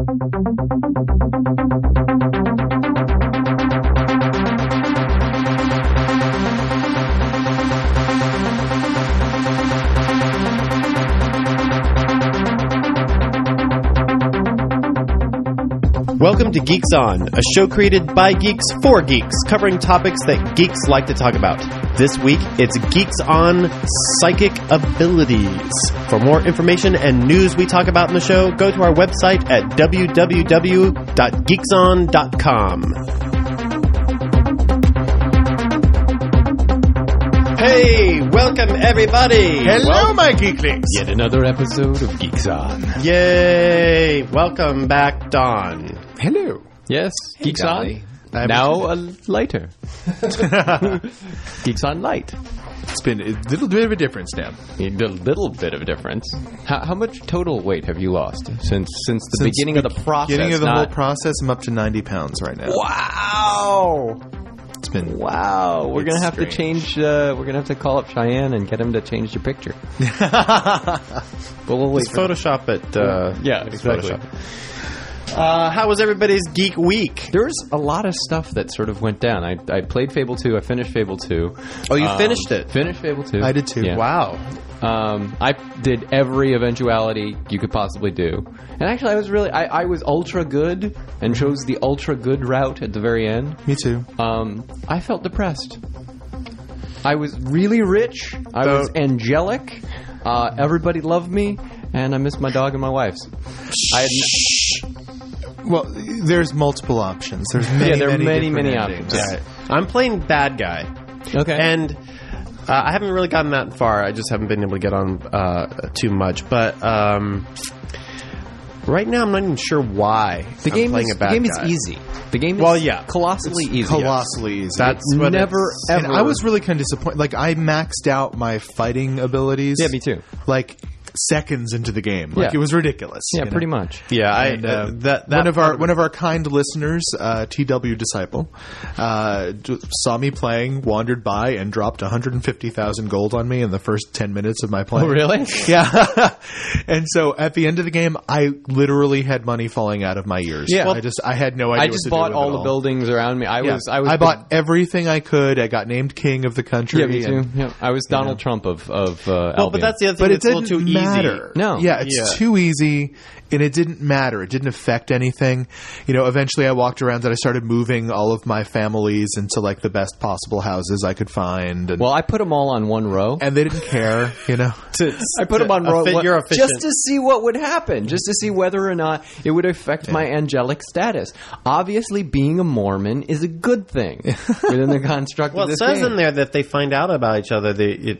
Welcome to Geeks On, a show created by geeks for geeks, covering topics that geeks like to talk about. This week, it's Geeks On Psychic Abilities. For more information and news we talk about in the show, go to our website at www.geekson.com. Hey, welcome everybody! Hello, my geeklings! Yet another episode of Geeks On. Yay! Welcome back, Don. Hello. Yes, Hey, Geeks Dolly. On. Now a lighter. Geeks On Light. It's been a little bit of a difference now. A little bit of a difference. How much total weight have you lost since the beginning of the process? Beginning of the whole process, I'm up to 90 pounds right now. Wow! It's been We're gonna have strange. to change. We're gonna have to call up Cheyenne and get him to change the picture. But we'll wait. Just Photoshop it. Yeah, exactly. Photoshop. How was everybody's geek week? There's a lot of stuff that sort of went down. I played Fable 2. I finished Fable 2. Oh, you finished it? Finished Fable 2. I did too. Yeah. Wow. I did every eventuality you could possibly do. And actually, I was ultra good and chose the ultra good route at the very end. Me too. I felt depressed. I was really rich. I was angelic. Everybody loved me. And I missed my dog and my wife's. Well, there's multiple options. There's many, there are many different options. endings. Yeah. I'm playing bad guy. Okay. And I haven't really gotten that far. I just haven't been able to get on too much. But right now, I'm not even sure why The game I'm playing a bad guy. is easy. The game is colossally easy. Colossally easy. That's what Never, it's- ever. And I was really kind of disappointed. Like, I maxed out my fighting abilities. Yeah, me too. Like, seconds into the game. Like, Yeah. it was ridiculous. Yeah, you know? pretty much. Yeah, And, one of our kind listeners, TW Disciple, saw me playing, wandered by, and dropped 150,000 gold on me in the first 10 minutes of my play. Oh, really? Yeah. And so at the end of the game, I literally had money falling out of my ears. Yeah. Well, I had no idea. I just bought all the buildings around me. I bought everything I could. I got named king of the country. Yeah, me too. Yeah. I was Donald Trump of Well, but that's the other thing. But it It's a little didn't too matter. easy. No. Yeah, it's too easy, and it didn't matter. It didn't affect anything. You know, eventually I walked around and I started moving all of my families into, like, the best possible houses I could find. And, Well, I put them all on one row. and they didn't care, you know. I put them on row You're efficient. just to see what would happen, just to see whether or not it would affect my angelic status. Obviously, being a Mormon is a good thing within the construct Well, of it this says game. in there that if they find out about each other,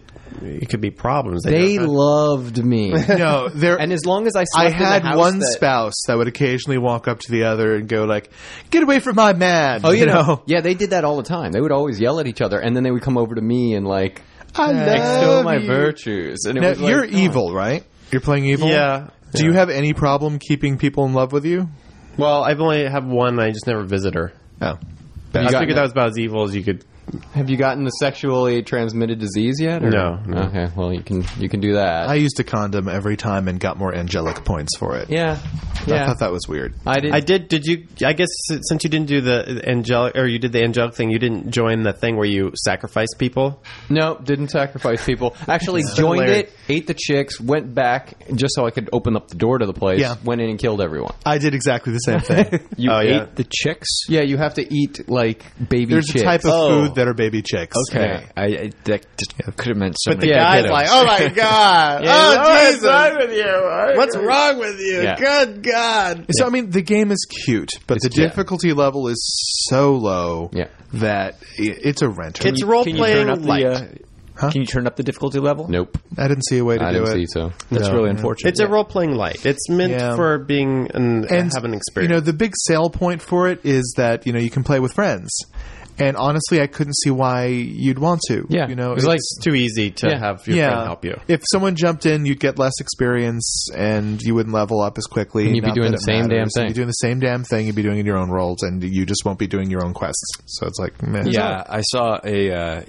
it could be problems. They don't- loved me. No, And as long as I I slept in the had house one that- spouse that would occasionally walk up to the other and go, like, "Get away from my man!" Oh, you know. Yeah, they did that all the time. They would always yell at each other, and then they would come over to me and, like, I extol love my you. virtues. And it Now, was like, you're oh. evil, right? You're playing evil? Yeah. Do you have any problem keeping people in love with you? Well, I've only have one. I just never visit her. Oh. I got- figured that was about as evil as you could. Have you gotten the sexually transmitted disease yet? Or? No. Okay, well, you can do that. I used a condom every time and got more angelic points for it. yeah. I thought that was weird. I did. I did. Did you? I guess since you didn't do the angelic, or you did the angelic thing, you didn't join the thing where you sacrifice people. No, didn't sacrifice people. Actually, joined hilarious. it, ate the chicks, went back just so I could open up the door to the place. Yeah. Went in and killed everyone. I did exactly the same thing. You Oh, yeah. ate the chicks? Yeah, you have to eat like baby There's chicks. a type of food that are baby chicks. Okay, that just could have meant so But the many. guy's kiddos. like, "Oh my god! Yeah, oh Jesus! what's wrong with you? What's wrong with you? Yeah. Good God!" So, I mean, the game is cute, but the yeah. difficulty level is so low Yeah. that it's a renter. It's role Can you turn up playing light. Can you turn up the difficulty level? Nope. I didn't see a way to I do didn't it. see so. That's No, really no. unfortunate. It's a role playing light. It's meant Yeah. for being and have an experience. You know, the big sale point for it is that, you know, you can play with friends. And honestly, I couldn't see why you'd want to. Yeah. You know, it's like it's too easy to Yeah. have your friend help you. If someone jumped in, you'd get less experience and you wouldn't level up as quickly. And you'd be Not doing that the it same damn matters. thing. You'd be doing the same damn thing. You'd be doing in your own roles, and you just won't be doing your own quests. So it's like, meh. Yeah, I saw a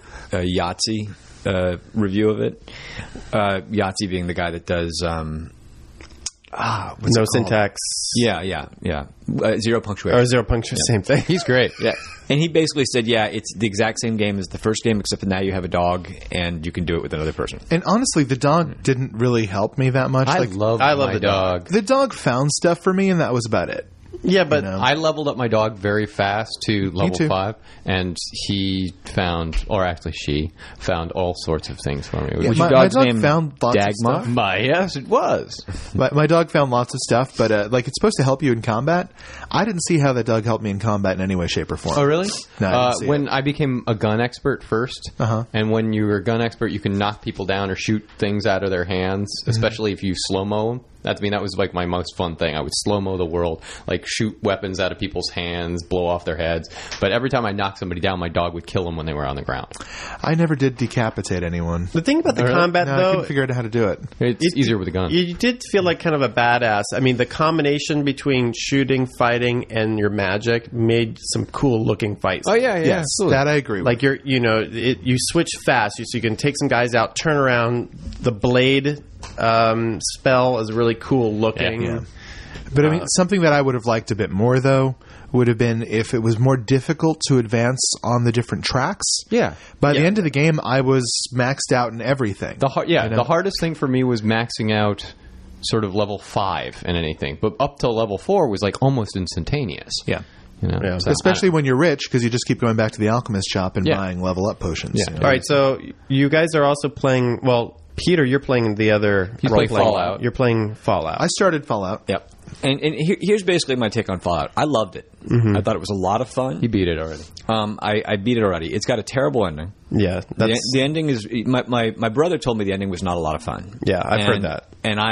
Yahtzee review of it. Yahtzee being the guy that does no syntax. Yeah. Zero punctuation. Or zero punctuation, same thing. He's great. Yeah. And he basically said, it's the exact same game as the first game, except that now you have a dog and you can do it with another person. And honestly, the dog didn't really help me that much. I love my the dog. The dog found stuff for me, and that was about it. Yeah, but I leveled up my dog very fast to level too. 5, and he found, or actually she, found all sorts of things for me. Was my your dog's dog name found lots of Dagmar? stuff. Yes, it was. My dog found lots of stuff, but it's supposed to help you in combat. I didn't see how that dog helped me in combat in any way, shape, or form. Oh, really? No, I didn't see when I became a gun expert first, and when you were a gun expert, you can knock people down or shoot things out of their hands, especially if you slow-mo them. That was like my most fun thing. I would slow-mo the world, like shoot weapons out of people's hands, blow off their heads. But every time I knocked somebody down, my dog would kill them when they were on the ground. I never did decapitate anyone. the thing about the combat, No, I though, couldn't figure out how to do it. It's easier with a gun. you did feel like kind of a badass. I mean, the combination between shooting, fighting, and your magic made some cool-looking fights. Oh, yeah, Yes, absolutely. that I agree with. Like you switch fast, so you can take some guys out, turn around. The blade spell is really cool looking. Yeah. But I mean, something that I would have liked a bit more, though, would have been if it was more difficult to advance on the different tracks. Yeah. By the end of the game, I was maxed out in everything. The hardest thing for me was maxing out sort of level 5 and anything. But up to level 4 was like almost instantaneous. Yeah. Yeah. So Especially when you're rich, because you just keep going back to the alchemist shop and Yeah. buying level up potions. Yeah. you know? All right, so you guys are also playing. Well, Peter, you're playing the other. He's playing Fallout. You're playing Fallout. I started Fallout. Yep. And here's basically my take on Fallout. I loved it. I thought it was a lot of fun. He beat it already. I beat it already. It's got a terrible ending. Yeah, that's The ending is my brother told me the ending was not a lot of fun. Yeah, I've heard that.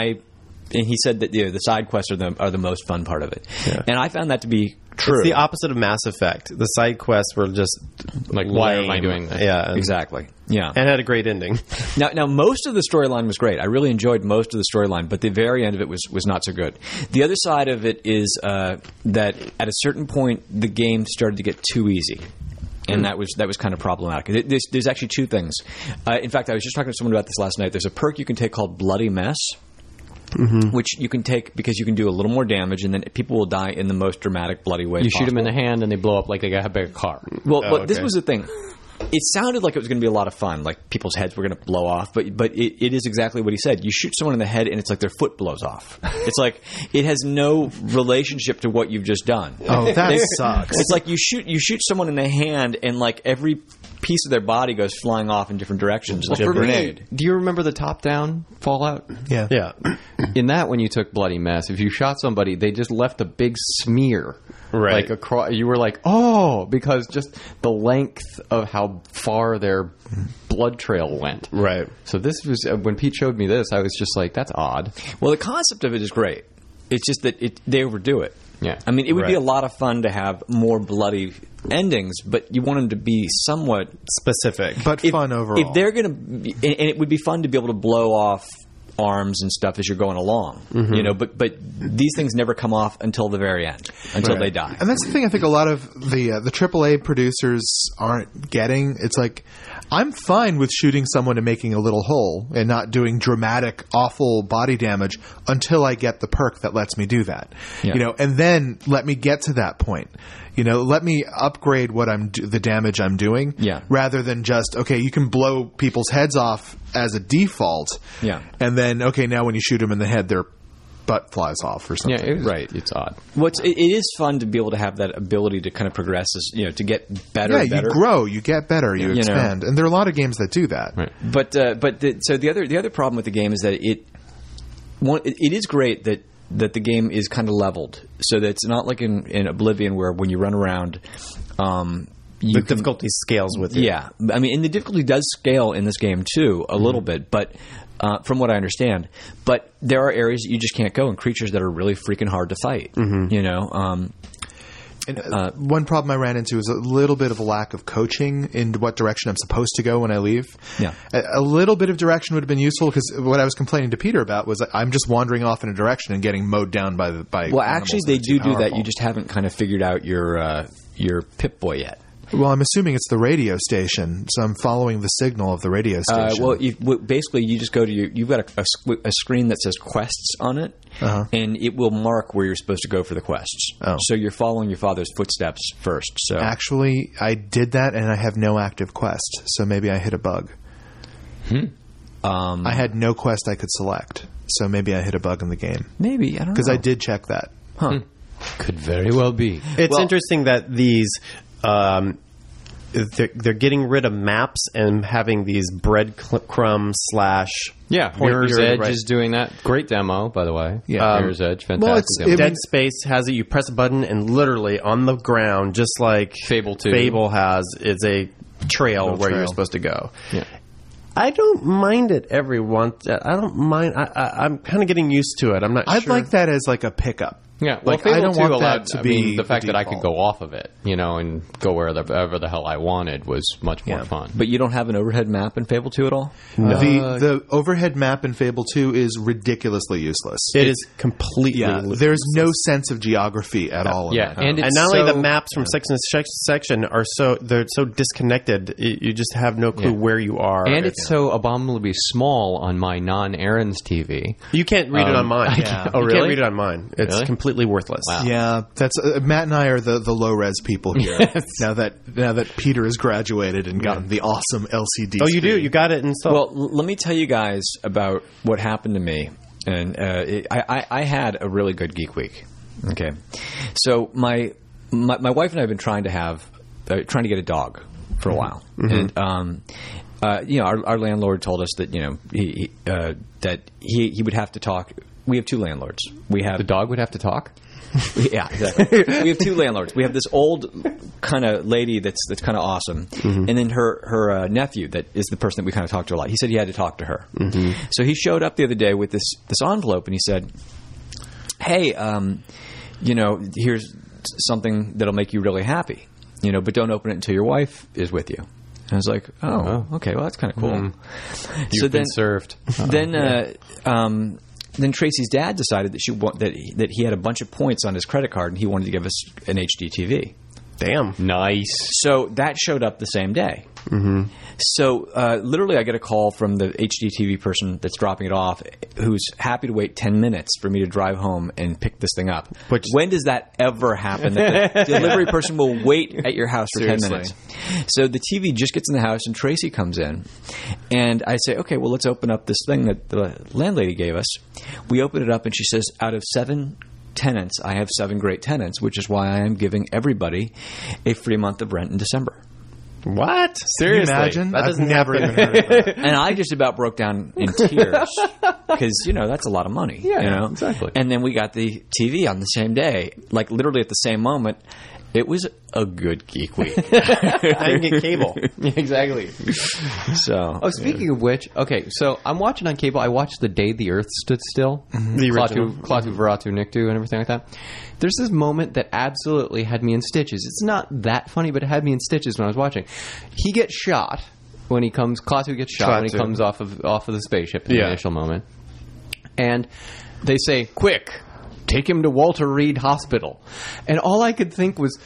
And he said that the side quests are the most fun part of it. Yeah. And I found that to be true. It's the opposite of Mass Effect. The side quests were just Like, why am I lame. doing this? Yeah, Exactly. Yeah. and had a great ending. Now, most of the storyline was great. I really enjoyed most of the storyline, but the very end of it was not so good. The other side of it is that at a certain point, the game started to get too easy. And that was kind of problematic. There's actually two things. In fact, I was just talking to someone about this last night. There's a perk you can take called Bloody Mess, which you can take because you can do a little more damage, and then people will die in the most dramatic, bloody way You possible. shoot them in the hand and they blow up like they got a big car. Well, but this okay. was the thing. It sounded like it was going to be a lot of fun, like people's heads were going to blow off, but it is exactly what he said. You shoot someone in the head, and it's like their foot blows off. It's like it has no relationship to what you've just done. Oh, that sucks. It's like you shoot someone in the hand, and like every piece of their body goes flying off in different directions like a For me, grenade. do you remember the top-down Fallout? Yeah. Yeah, In that, when you took Bloody Mess, if you shot somebody, they just left a big smear. Right. Like across, you were like, oh, because just the length of how far their blood trail went. right. So this was, when Pete showed me this, I was just like, that's odd. Well, the concept of it is great. It's just that they overdo it. Yeah. I mean, it would be Right. a lot of fun to have more bloody endings, but you want them to be somewhat Specific. But fun overall. If they're going to, and it would be fun to be able to blow off arms and stuff as you're going along, you know. But these things never come off until the very end, until they die. And that's the thing I think a lot of the AAA producers aren't getting. It's like, I'm fine with shooting someone and making a little hole and not doing dramatic, awful body damage until I get the perk that lets me do that. Yeah. You know, and then let me get to that point. You know, let me upgrade what the damage I'm doing. Yeah. Rather than just, okay, you can blow people's heads off as a default. Yeah. And then, okay, now when you shoot them in the head, their butt flies off or something. Yeah, it's odd. It is fun to be able to have that ability to kind of progress, as, you know, to get better. Yeah, and better. you grow, you get better, you You know. expand, and there are a lot of games that do that. Right. But the other problem with the game is that it is great that the game is kind of leveled, so that it's not like in Oblivion where when you run around, The difficulty scales with you. Yeah, I mean, and the difficulty does scale in this game too a little bit, but from what I understand, but there are areas that you just can't go, and creatures that are really freaking hard to fight. You know. One problem I ran into is a little bit of a lack of coaching in what direction I'm supposed to go when I leave. Yeah. A little bit of direction would have been useful, because what I was complaining to Peter about was I'm just wandering off in a direction and getting mowed down by Well, actually, animals they that are too do that. powerful. You just haven't kind of figured out your Pip-Boy yet. Well, I'm assuming it's the radio station, so I'm following the signal of the radio station. Basically, you just go to you've got a screen that says quests on it, and it will mark where you're supposed to go for the quests. Oh. So you're following your father's footsteps first. So Actually, I did that, and I have no active quest, so maybe I hit a bug. I had no quest I could select, so maybe I hit a bug in the game. maybe, I don't know. Because I did check that. Could very well be. It's interesting that these they're getting rid of maps and having these breadcrumb / Mirror's Edge right. is doing that. Great demo, by the way. Yeah. Mirror's Edge, fantastic demo. Dead Space has it. You press a button, and literally on the ground, just like Fable 2. Fable has, is a trail Little where trail. you're supposed to go. Yeah. I don't mind it every once. I don't mind. I'm kind of getting used to it. I'm not. I'd sure. like that as like a pickup. Yeah, well, Like, I Fable don't 2 want allowed that to I be mean, the fact the that I could default. go off of it, and go wherever the hell I wanted was much more fun. But you don't have an overhead map in Fable 2 at all? The overhead map in Fable 2 is ridiculously useless. It is completely. There's no sense of geography at all. In Yeah, that. and it's And not only so- the maps from section to section are they're so disconnected. You just have no clue where you are. And it's so abominably small on my non-Aaron's TV. You can't read it on mine. Yeah. You Oh, really? can't read it on mine. It's Really? completely worthless. Wow. Yeah, that's Matt and I are the low res people here. Now that Peter has graduated and gotten the awesome LCD. Oh, you do? screen. You got it installed? Well, let me tell you guys about what happened to me. And I had a really good Geek Week. Okay, so my wife and I have been trying to get a dog for a while, and our landlord told us that he would have to talk. We have two landlords. We have The dog would have to talk? Yeah, exactly. We have two landlords. We have this old kind of lady that's kind of awesome, and then her nephew that is the person that we kind of talk to a lot. He said he had to talk to her. So he showed up the other day with this envelope, and he said, "Hey, here's something that'll make you really happy, but don't open it until your wife is with you." And I was like, "Oh, okay, well that's kind of cool." You've been served. Then Tracy's dad decided that he had a bunch of points on his credit card and he wanted to give us an HD TV. Damn. Nice. So that showed up the same day. So literally I get a call from the HD TV person that's dropping it off who's happy to wait 10 minutes for me to drive home and pick this thing up. When does that ever happen? That the delivery person will wait at your house for 10 minutes. So the TV just gets in the house and Tracy comes in. And I say, okay, well, let's open up this thing that the landlady gave us. We open it up and she says, out of 7 tenants, I have 7 great tenants, which is why I am giving everybody a free month of rent in December. What? Can you Seriously? imagine? That I've doesn't never happen. even heard of that. And I just about broke down in tears because, that's a lot of money. Yeah, exactly. And then we got the TV on the same day, like literally at the same moment. It was a good Geek Week. I can get cable. Exactly. So, Oh, speaking of which, okay, so I'm watching on cable. I watched The Day the Earth Stood Still. The original. Klaatu Veratu Nikto and everything like that. There's this moment that absolutely had me in stitches. It's not that funny, but it had me in stitches when I was watching. He gets shot when he comes. Klaatu gets shot when he Klaatu. comes off of the spaceship in the initial moment. And they say, quick, take him to Walter Reed Hospital. And all I could think was,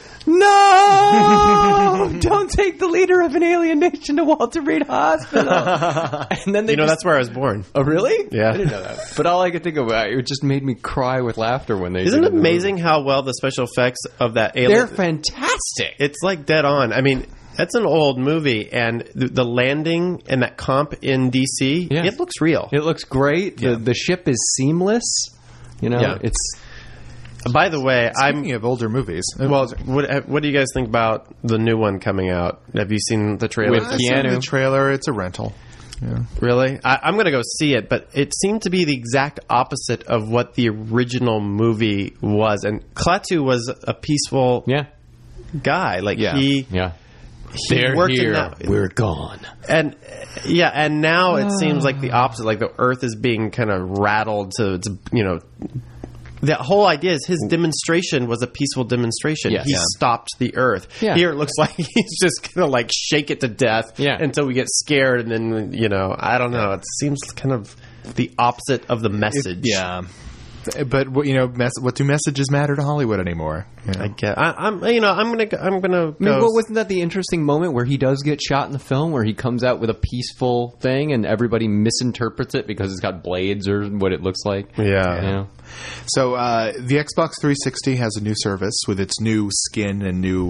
no! Don't take the leader of an alien nation to Walter Reed Hospital. And then they That's where I was born. Oh, really? Yeah. I didn't know that. But all I could think of, it just made me cry with laughter when they Isn't did it amazing how well the special effects of that alien... They're fantastic. It's like dead on. I mean, that's an old movie, and the landing and that comp in D.C., Yeah. it looks real. It looks great. The ship is seamless. Yeah. It's... By the way, Speaking of older movies, Well, what do you guys think about the new one coming out? Have you seen the trailer? With I saw Keanu. the trailer. It's a rental. Yeah. Really? I'm going to go see it, but it seemed to be the exact opposite of what the original movie was. And Klaatu was a peaceful guy. Like he They're worked here. in that. We're gone. And and now it seems like the opposite. Like the Earth is being kind of rattled to its, the whole idea is his demonstration was a peaceful demonstration. Yes. He Yeah. stopped the Earth. Yeah. Here it looks like he's just going to like shake it to death until we get scared. And then, I don't know. It seems kind of the opposite of the message. But what do messages matter to Hollywood anymore? You know? I get. I'm gonna go. Well, wasn't that the interesting moment where he does get shot in the film, where he comes out with a peaceful thing and everybody misinterprets it because it's got blades or what it looks like? Yeah. You know? So the Xbox 360 has a new service with its new skin and new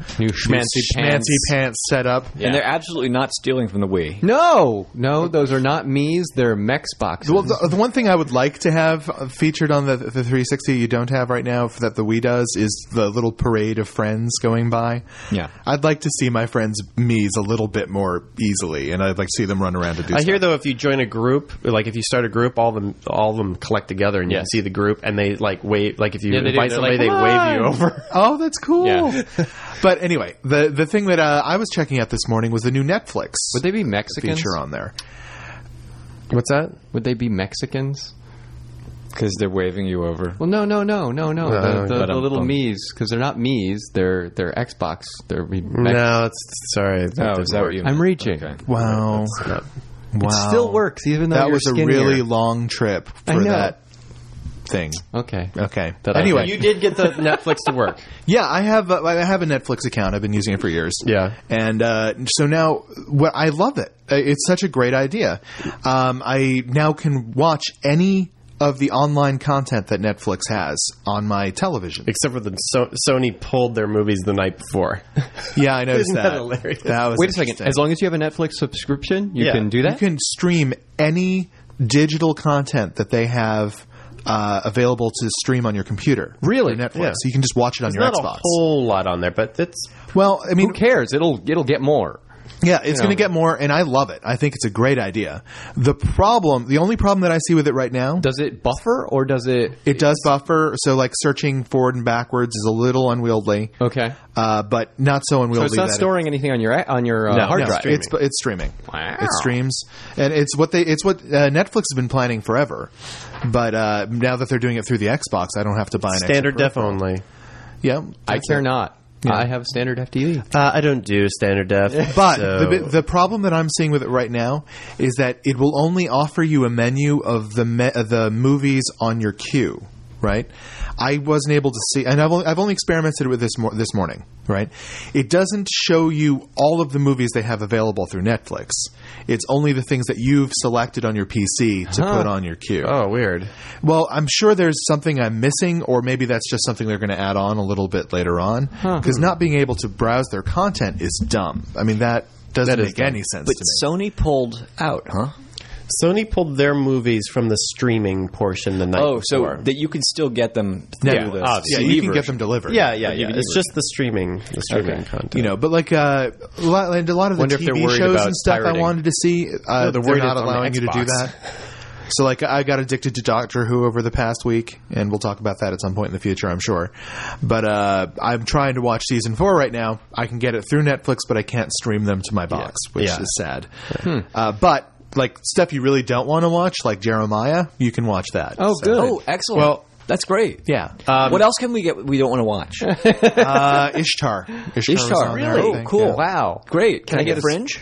schmancy pants setup. Yeah. And they're absolutely not stealing from the Wii. No, those are not Mii's. They're Mexboxes. Well, the one thing I would like to have featured on the 360 you don't have right now that the Wii does is the little parade of friends going by. Yeah. I'd like to see my friends' Mii's a little bit more easily, and I'd like to see them run around to do stuff. I hear, though, if you join a group, like if you start a group, all of them collect together, and you can see the group, and they like wave. Like if you invite somebody, they wave you over. Oh, that's cool. Yeah. But anyway, the thing that I was checking out this morning was the new Netflix. Would they be Mexicans? Feature on there. What's that? Would they be Mexicans? Because they're waving you over. Well, no. The little bum. Mii's, because they're not Mii's. They're Xbox. No, sorry. Is that what you mean? I'm reaching. Okay. Wow. It still works, even though that you're was a skinnier. really long trip I for know. that thing. Okay. Anyway, You did get the Netflix to work. yeah, I have a Netflix account. I've been using it for years. Yeah. And so now, I love it. It's such a great idea. I now can watch any of the online content that Netflix has on my television. Except for the Sony pulled their movies the night before. Yeah, I noticed Isn't that. that hilarious? That was Wait a second. interesting. As long as you have a Netflix subscription, you can do that? You can stream any digital content that they have available to stream on your computer. Really? Through Netflix. Yeah. So you can just watch it on There's your not Xbox. a whole lot on there, but it's... Well, I mean... Who cares? It'll get more. Yeah, it's going to get more, and I love it. I think it's a great idea. The only problem that I see with it right now... Does it buffer, or does it... It does buffer, so like searching forward and backwards is a little unwieldy. Okay. But not so unwieldy. So it's not that storing anything on your hard drive? It's streaming. Wow. It streams, and it's what Netflix has been planning forever. But now that they're doing it through the Xbox, I don't have to buy an standard extra def peripheral. only. Yeah, I that's care it. not. Yeah. I have a standard FTV. I don't do standard def. But so- the problem that I'm seeing with it right now is that it will only offer you a menu of the movies on your queue. Right, I wasn't able to see, and I've only experimented with this morning. Right, it doesn't show you all of the movies they have available through Netflix. It's only the things that you've selected on your PC to put on your queue. Oh, weird. Well, I'm sure there's something I'm missing, or maybe that's just something they're going to add on a little bit later on. Because not being able to browse their content is dumb. I mean, that doesn't make any sense But to me. Sony pulled out, huh? Sony pulled their movies from the streaming portion the night Oh, before. so that you can still get them Yeah, through the obviously. Yeah, CD you can get version. them delivered. Yeah. DVD It's just the streaming content. You know, but like a lot of the Wonder if they're TV worried shows about and stuff pirating. I wanted to see, they're worried not it's on the allowing you to do Xbox. that. So like I got addicted to Doctor Who over the past week, and we'll talk about that at some point in the future, I'm sure. But I'm trying to watch season 4 right now. I can get it through Netflix, but I can't stream them to my box, which is sad. But like stuff you really don't want to watch, like Jeremiah, you can watch that. Oh, So- good. Oh, excellent. Well, that's great. Yeah. What else can we get we don't want to watch? Ishtar. Ishtar. was on there, I Really? think, Cool. yeah. Wow. Great. Can I get get a- Fringe?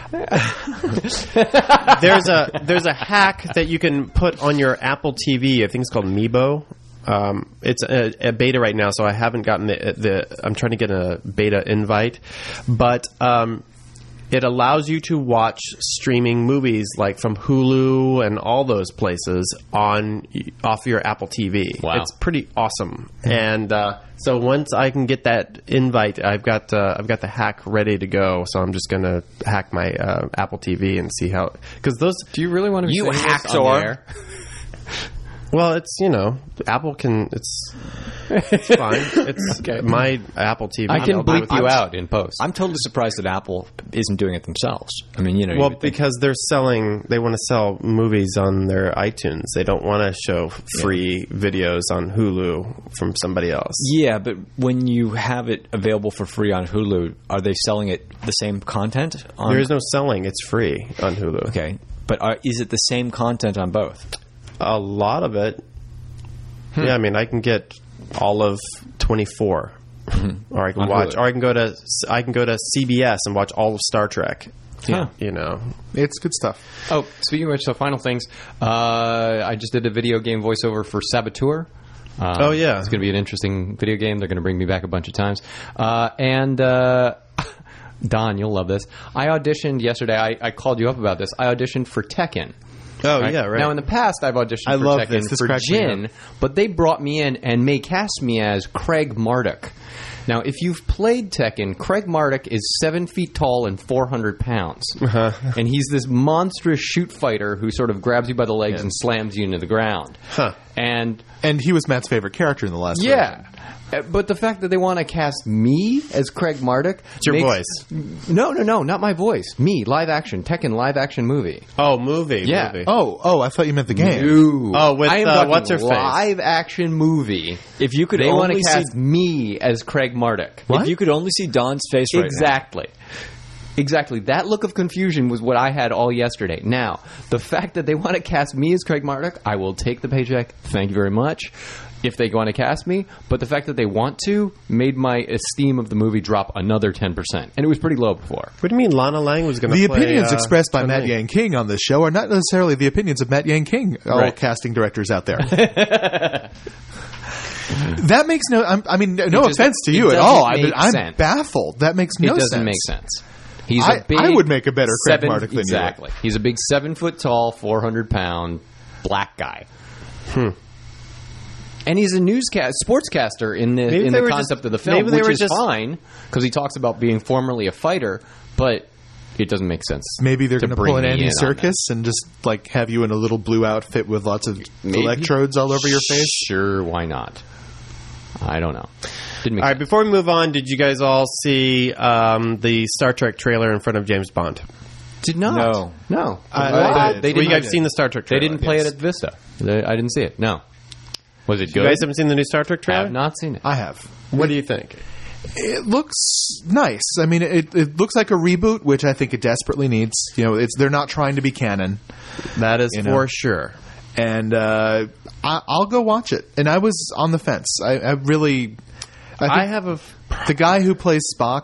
there's a hack that you can put on your Apple TV. I think it's called Meebo. It's a beta right now, so I haven't gotten the I'm trying to get a beta invite, but it allows you to watch streaming movies like from Hulu and all those places off your Apple TV. Wow. It's pretty awesome. And so once I can get that invite, I've got the hack ready to go. So I'm just going to hack my Apple TV and see how, because those. Do you really want to be You saying this hacked on the or- air? Well, it's Apple can it's fine. It's my Apple TV. I can I'll do bleep with you it. out in post. I'm totally surprised that Apple isn't doing it themselves. I mean, you know. Well, you would think- because they want to sell movies on their iTunes. They don't want to show free videos on Hulu from somebody else. yeah, but when you have it available for free on Hulu, are they selling it the same content? On, There is no selling. It's free on Hulu. Okay, but is it the same content on both? A lot of it. Yeah, I mean, I can get all of 24, or I can On watch, Hulu. or I can go to CBS and watch all of Star Trek Yeah. You know. It's good stuff. Oh, speaking of which, so final things. I just did a video game voiceover for Saboteur. Oh, yeah. It's going to be an interesting video game. They're going to bring me back a bunch of times. Don, you'll love this. I auditioned yesterday. I called you up about this. I auditioned for Tekken. Oh, yeah, right. Now, in the past, I've auditioned I for love Tekken this. This for cracks me Jin, up. but they brought me in and may cast me as Craig Marduk. Now, if you've played Tekken, Craig Marduk is 7 feet tall and 400 pounds. Uh-huh. And he's this monstrous shoot fighter who sort of grabs you by the legs and slams you into the ground. Huh. And he was Matt's favorite character in the last yeah. But the fact that they want to cast me as Craig Marduk... It's your voice. No, not my voice. Me, live action. Tekken live action movie. Oh, movie. Yeah. Movie. Oh, I thought you meant the game. Ooh. Oh, with, I am talking what's her face? live action movie. If you could They want to only cast see, me as Craig Marduk. if you could only see Don's face right now. Exactly. That look of confusion was what I had all yesterday. Now, the fact that they want to cast me as Craig Marduk, I will take the paycheck. Thank you very much. If they want to cast me, but the fact that they want to made my esteem of the movie drop another 10%. And it was pretty low before. What do you mean Lana Lang was going to The play... opinions expressed by Matt Chun-Li? Yang King on this show are not necessarily the opinions of Matt Yang King, all Right. casting directors out there. That makes no... no just- offense to it you at doesn't all. make I'm sense. baffled. That makes no It sense. doesn't make sense. He's I a big... would make a better Craig Marduk than you. Exactly. He's a big 7 foot tall, 400 pound black guy. And he's a sportscaster in Maybe the they were concept just- of the film, maybe they which were is just- fine because he talks about being formerly a fighter, but it doesn't make sense. Maybe they're to going to bring pull an me Andy in on Serkis and just like have you in a little blue outfit with lots of Maybe. electrodes all over your face. Sure, why not? I don't know. Didn't make All right, sense. before we move on, did you guys all see the Star Trek trailer in front of James Bond? Did not. No. I They did. Well, you didn't. guys seen the Star Trek They trailer? didn't play it at Vista. I didn't see it. No. Was it good? You guys haven't seen the new Star Trek I trailer? have not seen it. I have. What do you think? It looks nice. I mean, it looks like a reboot, which I think it desperately needs. You know, they're not trying to be canon, That is You for know. sure. and I'll go watch it. And I was on the fence. I really, I have a... the guy who plays Spock.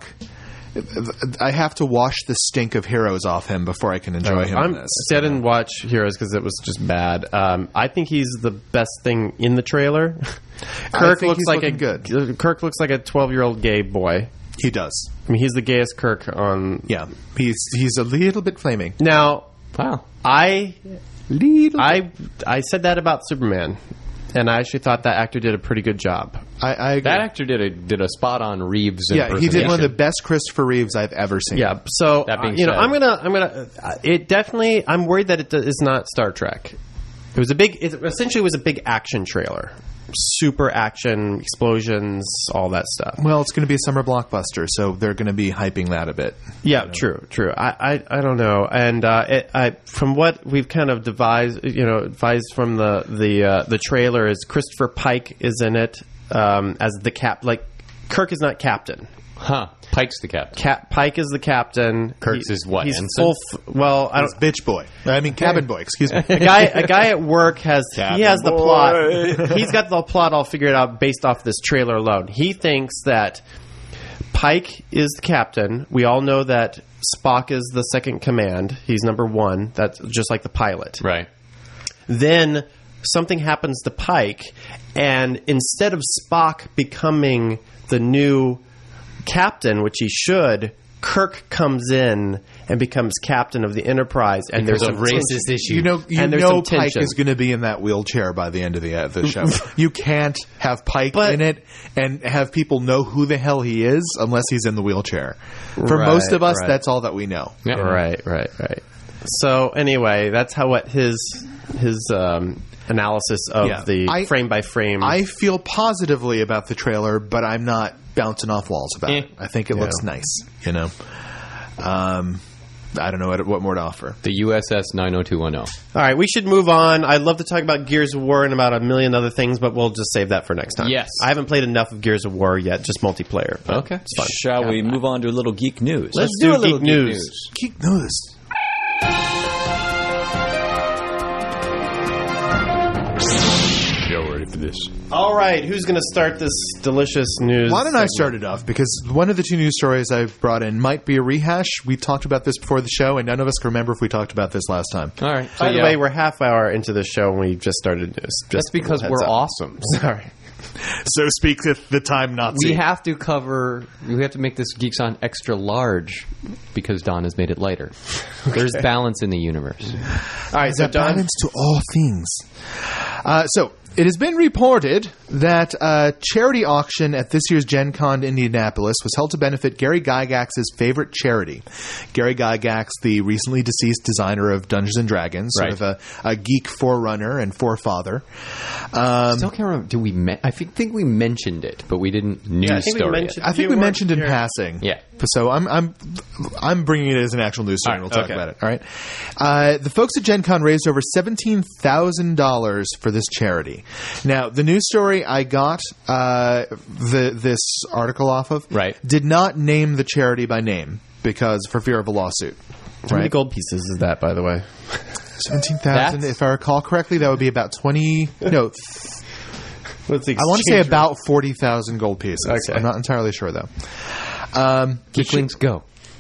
I have to wash the stink of Heroes off him before I can enjoy him in this. See, I didn't watch Heroes because it was just bad. I think he's the best thing in the trailer. Kirk think looks he's like looking good. Kirk looks like a 12-year-old gay boy. He does. I mean, he's the gayest Kirk on. Yeah, he's a little bit flaming. Now, Wow. I said that about Superman, and I actually thought that actor did a pretty good job. I agree. That actor did a spot on Reeves. Yeah, he did one of the impersonation. best Christopher Reeves I've ever seen. Yeah. So That being you know, said- I'm gonna. It definitely. I'm worried that it is not Star Trek. It was a big. It essentially was a big action trailer. Super action, explosions, all that stuff. Well, it's going to be a summer blockbuster, so they're going to be hyping that a bit. Yeah, true. I don't know, and from what we've kind of devised from the trailer is Christopher Pike is in it as the cap. Like Kirk is not captain. Huh. Pike's the captain. Pike is the captain. Kirk's is what, He's ensign? well, I don't. It's bitch boy. I mean, cabin boy. Excuse me. A guy at work has the plot. He's got the plot all figured out based off this trailer alone. He thinks that Pike is the captain. We all know that Spock is the second command. He's number one. That's just like the pilot. Right. Then something happens to Pike, and instead of Spock becoming the new captain, which he should, Kirk comes in and becomes captain of the Enterprise, and Because there's of some racist tension. issues. You know some Pike tension. is going to be in that wheelchair by the end of the show. You can't have Pike in it and have people know who the hell he is unless he's in the wheelchair. For Right, most of us, right. that's all that we know. Yeah. Right. So anyway, that's how his analysis of Yeah. the frame by frame. I feel positively about the trailer, but I'm not bouncing off walls about it. I think it looks nice. You know, I don't know what more to offer. The USS 90210. All right, we should move on. I'd love to talk about Gears of War and about a million other things, but we'll just save that for next time. Yes. I haven't played enough of Gears of War yet, just multiplayer. but Okay. it's fun. Shall we move on to a little geek news? Let's do do a little geek geek news. news. Geek news. Y'all ready for this? All right, who's going to start this delicious news? Why don't I start it off? Because one of the two news stories I've brought in might be a rehash. We talked about this before the show, and none of us can remember if we talked about this last time. All right. By the way, we're half hour into the show and we just started news. That's because we're awesome. Sorry. So speak the time Nazi. We have to make this Geeks On extra large because Don has made it lighter. There's balance in the universe. All right, so There's a Don, balance to all things. So it has been reported that a charity auction at this year's Gen Con Indianapolis was held to benefit Gary Gygax's favorite charity. Gary Gygax, the recently deceased designer of Dungeons and Dragons, sort of a geek forerunner and forefather. Still can't remember. I think we mentioned it, but we didn't story it. I think we mentioned in passing. Yeah. So I'm bringing it as an actual news story, and we'll talk about it. All right. The folks at Gen Con raised over $17,000 for this charity. Now, the news story I got this article off of did not name the charity by name because for fear of a lawsuit. How many gold pieces is that, by the way? 17,000. If I recall correctly, that would be about 20. No. What's the I want to say about 40,000 gold pieces. Okay. I'm not entirely sure, though. Geeklings, go.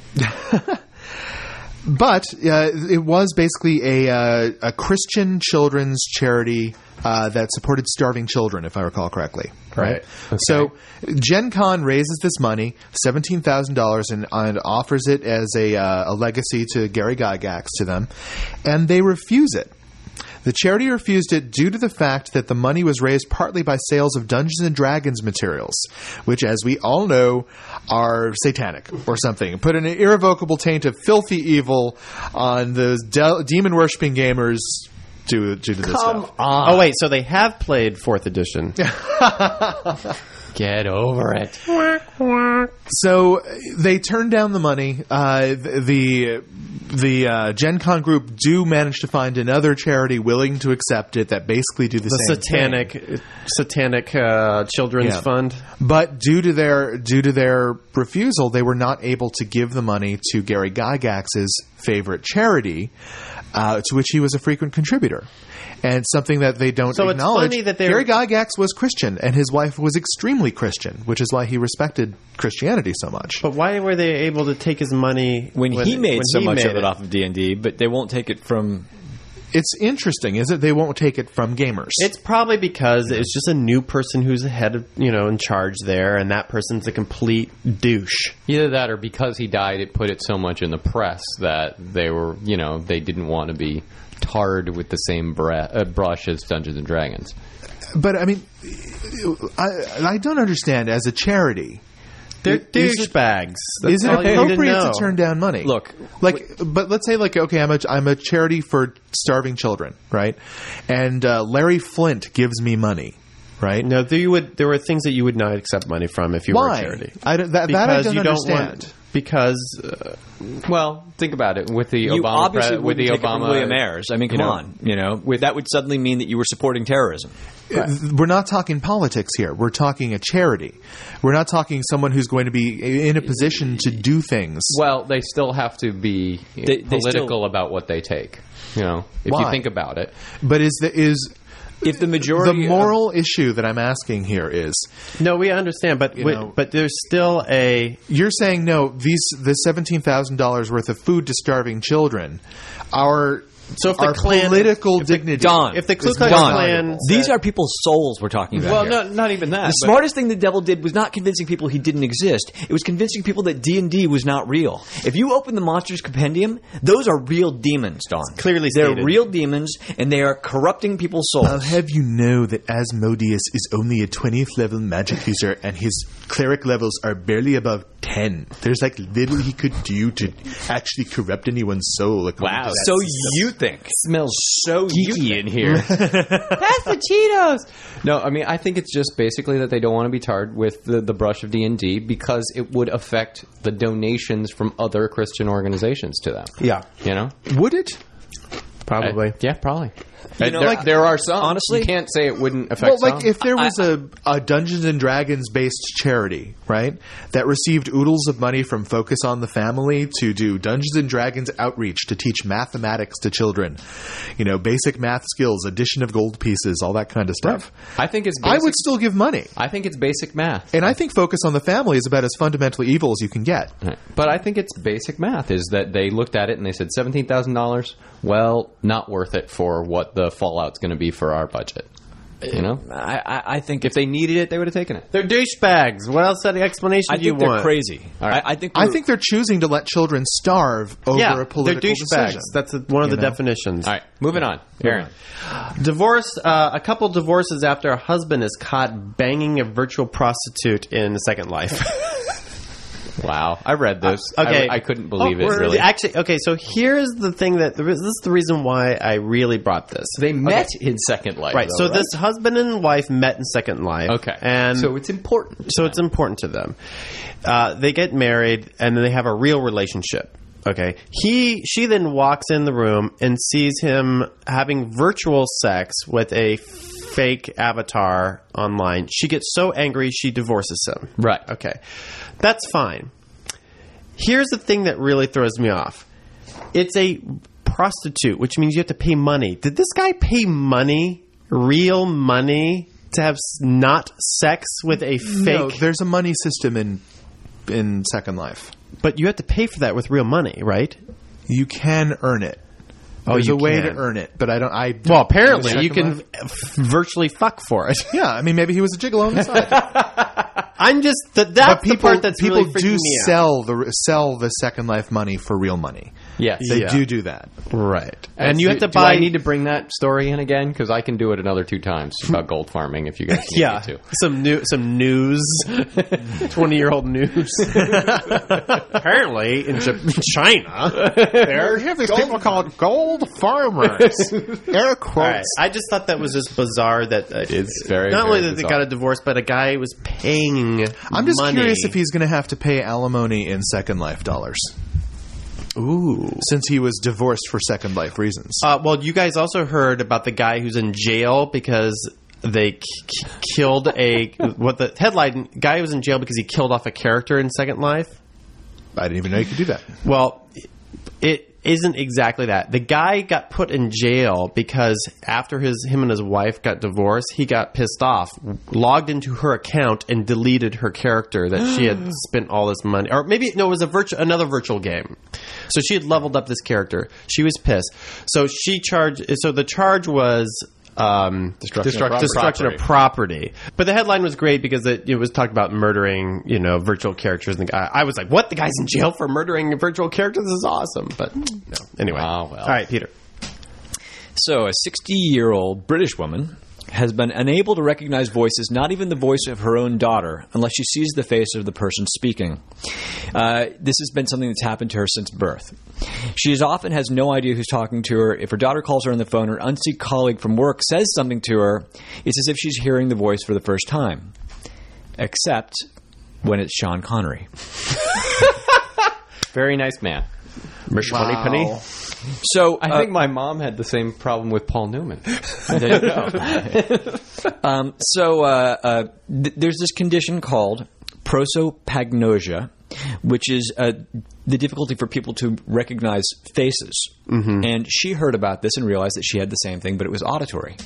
But it was basically a Christian children's charity that supported starving children, if I recall correctly. Right. Okay. So Gen Con raises this money, $17,000, and offers it as a legacy to Gary Gygax to them, and they refuse it. The charity refused it due to the fact that the money was raised partly by sales of Dungeons and Dragons materials, which, as we all know, are satanic or something. Put an irrevocable taint of filthy evil on those demon-worshipping gamers due to this stuff. On. Oh, wait, so they have played 4th edition. Get over it. So they turned down the money. The Gen Con group do manage to find another charity willing to accept it that basically do the same thing. Satanic children's fund. But due to their refusal, they were not able to give the money to Gary Gygax's favorite charity, to which he was a frequent contributor. And something that they don't acknowledge. It's funny that Gary Gygax was Christian, and his wife was extremely Christian, which is why he respected Christianity so much. But why were they able to take his money when he made so much of it off of D&D, but they won't take it from... It's interesting, is it? They won't take it from gamers. It's probably because it's just a new person who's ahead of, in charge there, and that person's a complete douche. Either that or because he died, it put it so much in the press that they were, they didn't want to be tarred with the same brush as Dungeons and Dragons. But, I mean, I don't understand. As a charity... They're douchebags. Is it appropriate to turn down money? Look, but let's say, okay, I'm a charity for starving children, right? And Larry Flint gives me money, right? No, there were things that you would not accept money from if you were a charity. I don't understand. Because, well, think about it. With the Obama, obviously with the Obama William Ayers. I mean, come on, that would suddenly mean that you were supporting terrorism. Right. We're not talking politics here. We're talking a charity. We're not talking someone who's going to be in a position to do things. Well, they still have to be political about what they take. If you think about it. But if the majority, the moral issue that I'm asking here is, no, we understand, but but there's still a. You're saying no. The $17,000 worth of food to starving children are. So if the Klan, political dignity, if the Ku Klux Klan, these are people's souls we're talking about. Well, not even that. The smartest thing the devil did was not convincing people he didn't exist. It was convincing people that D&D was not real. If you open the Monsters Compendium, those are real demons, Don. It's clearly stated. They're real demons, and they are corrupting people's souls. I'll have you know that Asmodeus is only a 20th level magic user, and his cleric levels are barely above 10. There's little he could do to actually corrupt anyone's soul. Wow. So you think. Smells so geeky in here. Pass the Cheetos! No, I mean, I think it's just basically that they don't want to be tarred with the brush of D&D because it would affect the donations from other Christian organizations to them. Yeah. Would it? Probably. Yeah, probably. there are some. Honestly, you can't say it wouldn't affect. Well, like some. if there was a Dungeons and Dragons based charity, right, that received oodles of money from Focus on the Family to do Dungeons and Dragons outreach to teach mathematics to children, basic math skills, addition of gold pieces, all that kind of stuff. I think it's. I would still give money. I think it's basic math, and I think Focus on the Family is about as fundamentally evil as you can get. Right. But I think it's basic math. Is that they looked at it and they said $17,000. Well, not worth it for what the fallout's going to be for our budget. I think if they needed it, they would have taken it. They're douchebags. What else explanation do you want? They're crazy. Right. I think they're choosing to let children starve over a political they're douchebags. decision. That's one of the definitions. All right, moving on. Aaron. Divorce. A couple divorces after a husband is caught banging a virtual prostitute in Second Life. Wow, I read this. Okay, I couldn't believe it. Really, actually, okay. So here's the thing this is the reason why I really brought this. They met in Second Life, right? Though, so this husband and wife met in Second Life. Okay, and so it's important. It's important to them. They get married and then they have a real relationship. Okay, she then walks in the room and sees him having virtual sex with a fake avatar online. She gets so angry she divorces him. Right. Okay. That's fine. Here's the thing that really throws me off. It's a prostitute, which means you have to pay money. Did this guy pay money, real money, to have not sex with a fake? No, there's a money system in Second Life. But you have to pay for that with real money, right? You can earn it. There's a way to earn it, but I don't. Well, apparently you can virtually fuck for it. Yeah, I mean, maybe he was a gigolo on the side. I'm just that's the part that's people really freaking do me out. sell the Second Life money for real money. Yes, they do that. Right, and you have to do buy. I need to bring that story in again because I can do it another 2 times about gold farming if you guys need me to. Some news, 20-year-old news. Apparently, in China, there you have these people called gold farmers. Air quotes. Right. I just thought that was just bizarre. That it's very not only very that bizarre. they got a divorce, but a guy was paying. I'm just money. curious if he's going to have to pay alimony in Second Life dollars. Ooh. Since he was divorced for Second Life reasons. Well, you guys also heard about the guy who's in jail because they killed the headline guy was in jail because he killed off a character in Second Life. I didn't even know you could do that. Well, it isn't exactly that. The guy got put in jail because after him and his wife got divorced, he got pissed off, logged into her account and deleted her character that she had spent all this money. Or maybe, no, it was another virtual game. So she had leveled up this character. She was pissed. So the charge was destruction of property. But the headline was great because it was talked about murdering, virtual characters. And I was like, what? The guy's in jail for murdering virtual characters? This is awesome. But no. Anyway. Oh, well. All right, Peter. So a 60-year-old British woman has been unable to recognize voices, not even the voice of her own daughter, unless she sees the face of the person speaking. This has been something that's happened to her since birth. She often has no idea who's talking to her. If her daughter calls her on the phone, her unseen colleague from work says something to her, it's as if she's hearing the voice for the first time. Except when it's Sean Connery. Very nice man. Mr. Penny. So I think my mom had the same problem with Paul Newman. There you go. There's this condition called prosopagnosia, which is the difficulty for people to recognize faces. Mm-hmm. And she heard about this and realized that she had the same thing, but it was auditory.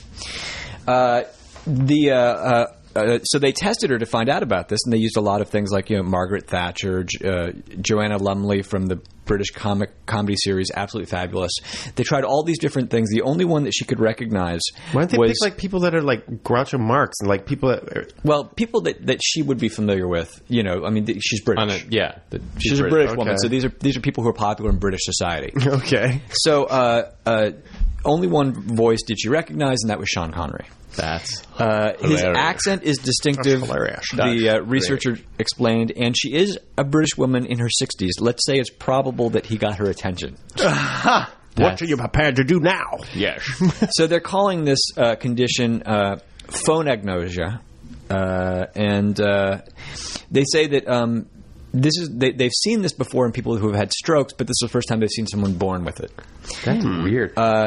So they tested her to find out about this, and they used a lot of things like Margaret Thatcher, Joanna Lumley from the British comedy series, absolutely fabulous. They tried all these different things. The only one that she could recognize Why don't they pick like people that are like Groucho Marx and like people that people that she would be familiar with. She's British. She's a British woman. So these are people who are popular in British society. Okay. So only one voice did she recognize, and that was Sean Connery. That's his accent is distinctive. That's hilarious. The researcher explained, and she is a British woman in her 60s. Let's say it's probable that he got her attention. What are you prepared to do now? Yes. So they're calling this condition phonagnosia, and they say that they've seen this before in people who have had strokes, but this is the first time they've seen someone born with it. That's weird.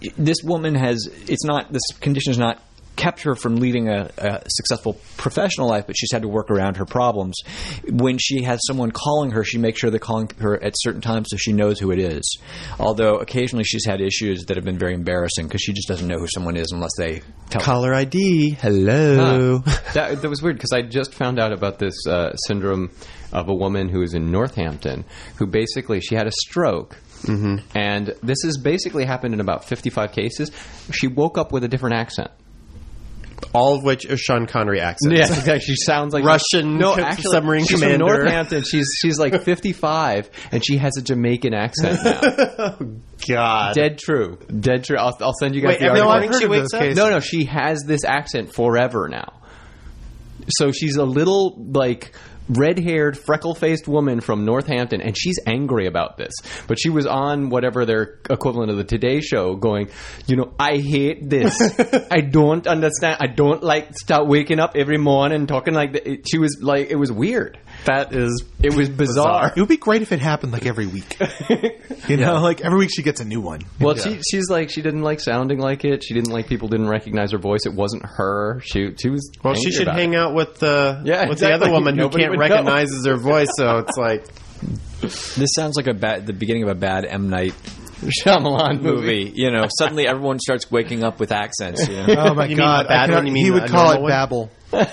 this woman this condition has not kept her from leading a successful professional life, but she's had to work around her problems. When she has someone calling her, she makes sure they're calling her at certain times so she knows who it is. Although occasionally she's had issues that have been very embarrassing because she just doesn't know who someone is unless they tell her. Caller ID. Hello. That was weird because I just found out about this syndrome of a woman who is in Northampton who basically she had a stroke. Mm-hmm. And this has basically happened in about 55 cases. She woke up with a different accent. All of which are Sean Connery accents. Yeah, exactly. She sounds like Russian submarine she's commander. From Northampton. She's like 55, and she has a Jamaican accent now. God. Dead true. I'll send you guys the every article. morning she wakes up? No, she has this accent forever now. So she's a little like red-haired, freckle-faced woman from Northampton, and she's angry about this. But she was on whatever their equivalent of the Today Show going, I hate this. I don't understand. I don't start waking up every morning talking like that. She was like, it was weird. It was bizarre. It would be great if it happened like every week. Like every week she gets a new one. Well, she's like, she didn't like sounding like it. She didn't like people didn't recognize her voice. It wasn't her. She was. Well, she should hang out with the exactly. other woman who Nobody can't recognizes her voice. So it's like this sounds like the beginning of a bad M. Night Shyamalan movie. Suddenly everyone starts waking up with accents. Oh my God! He would call it Babel.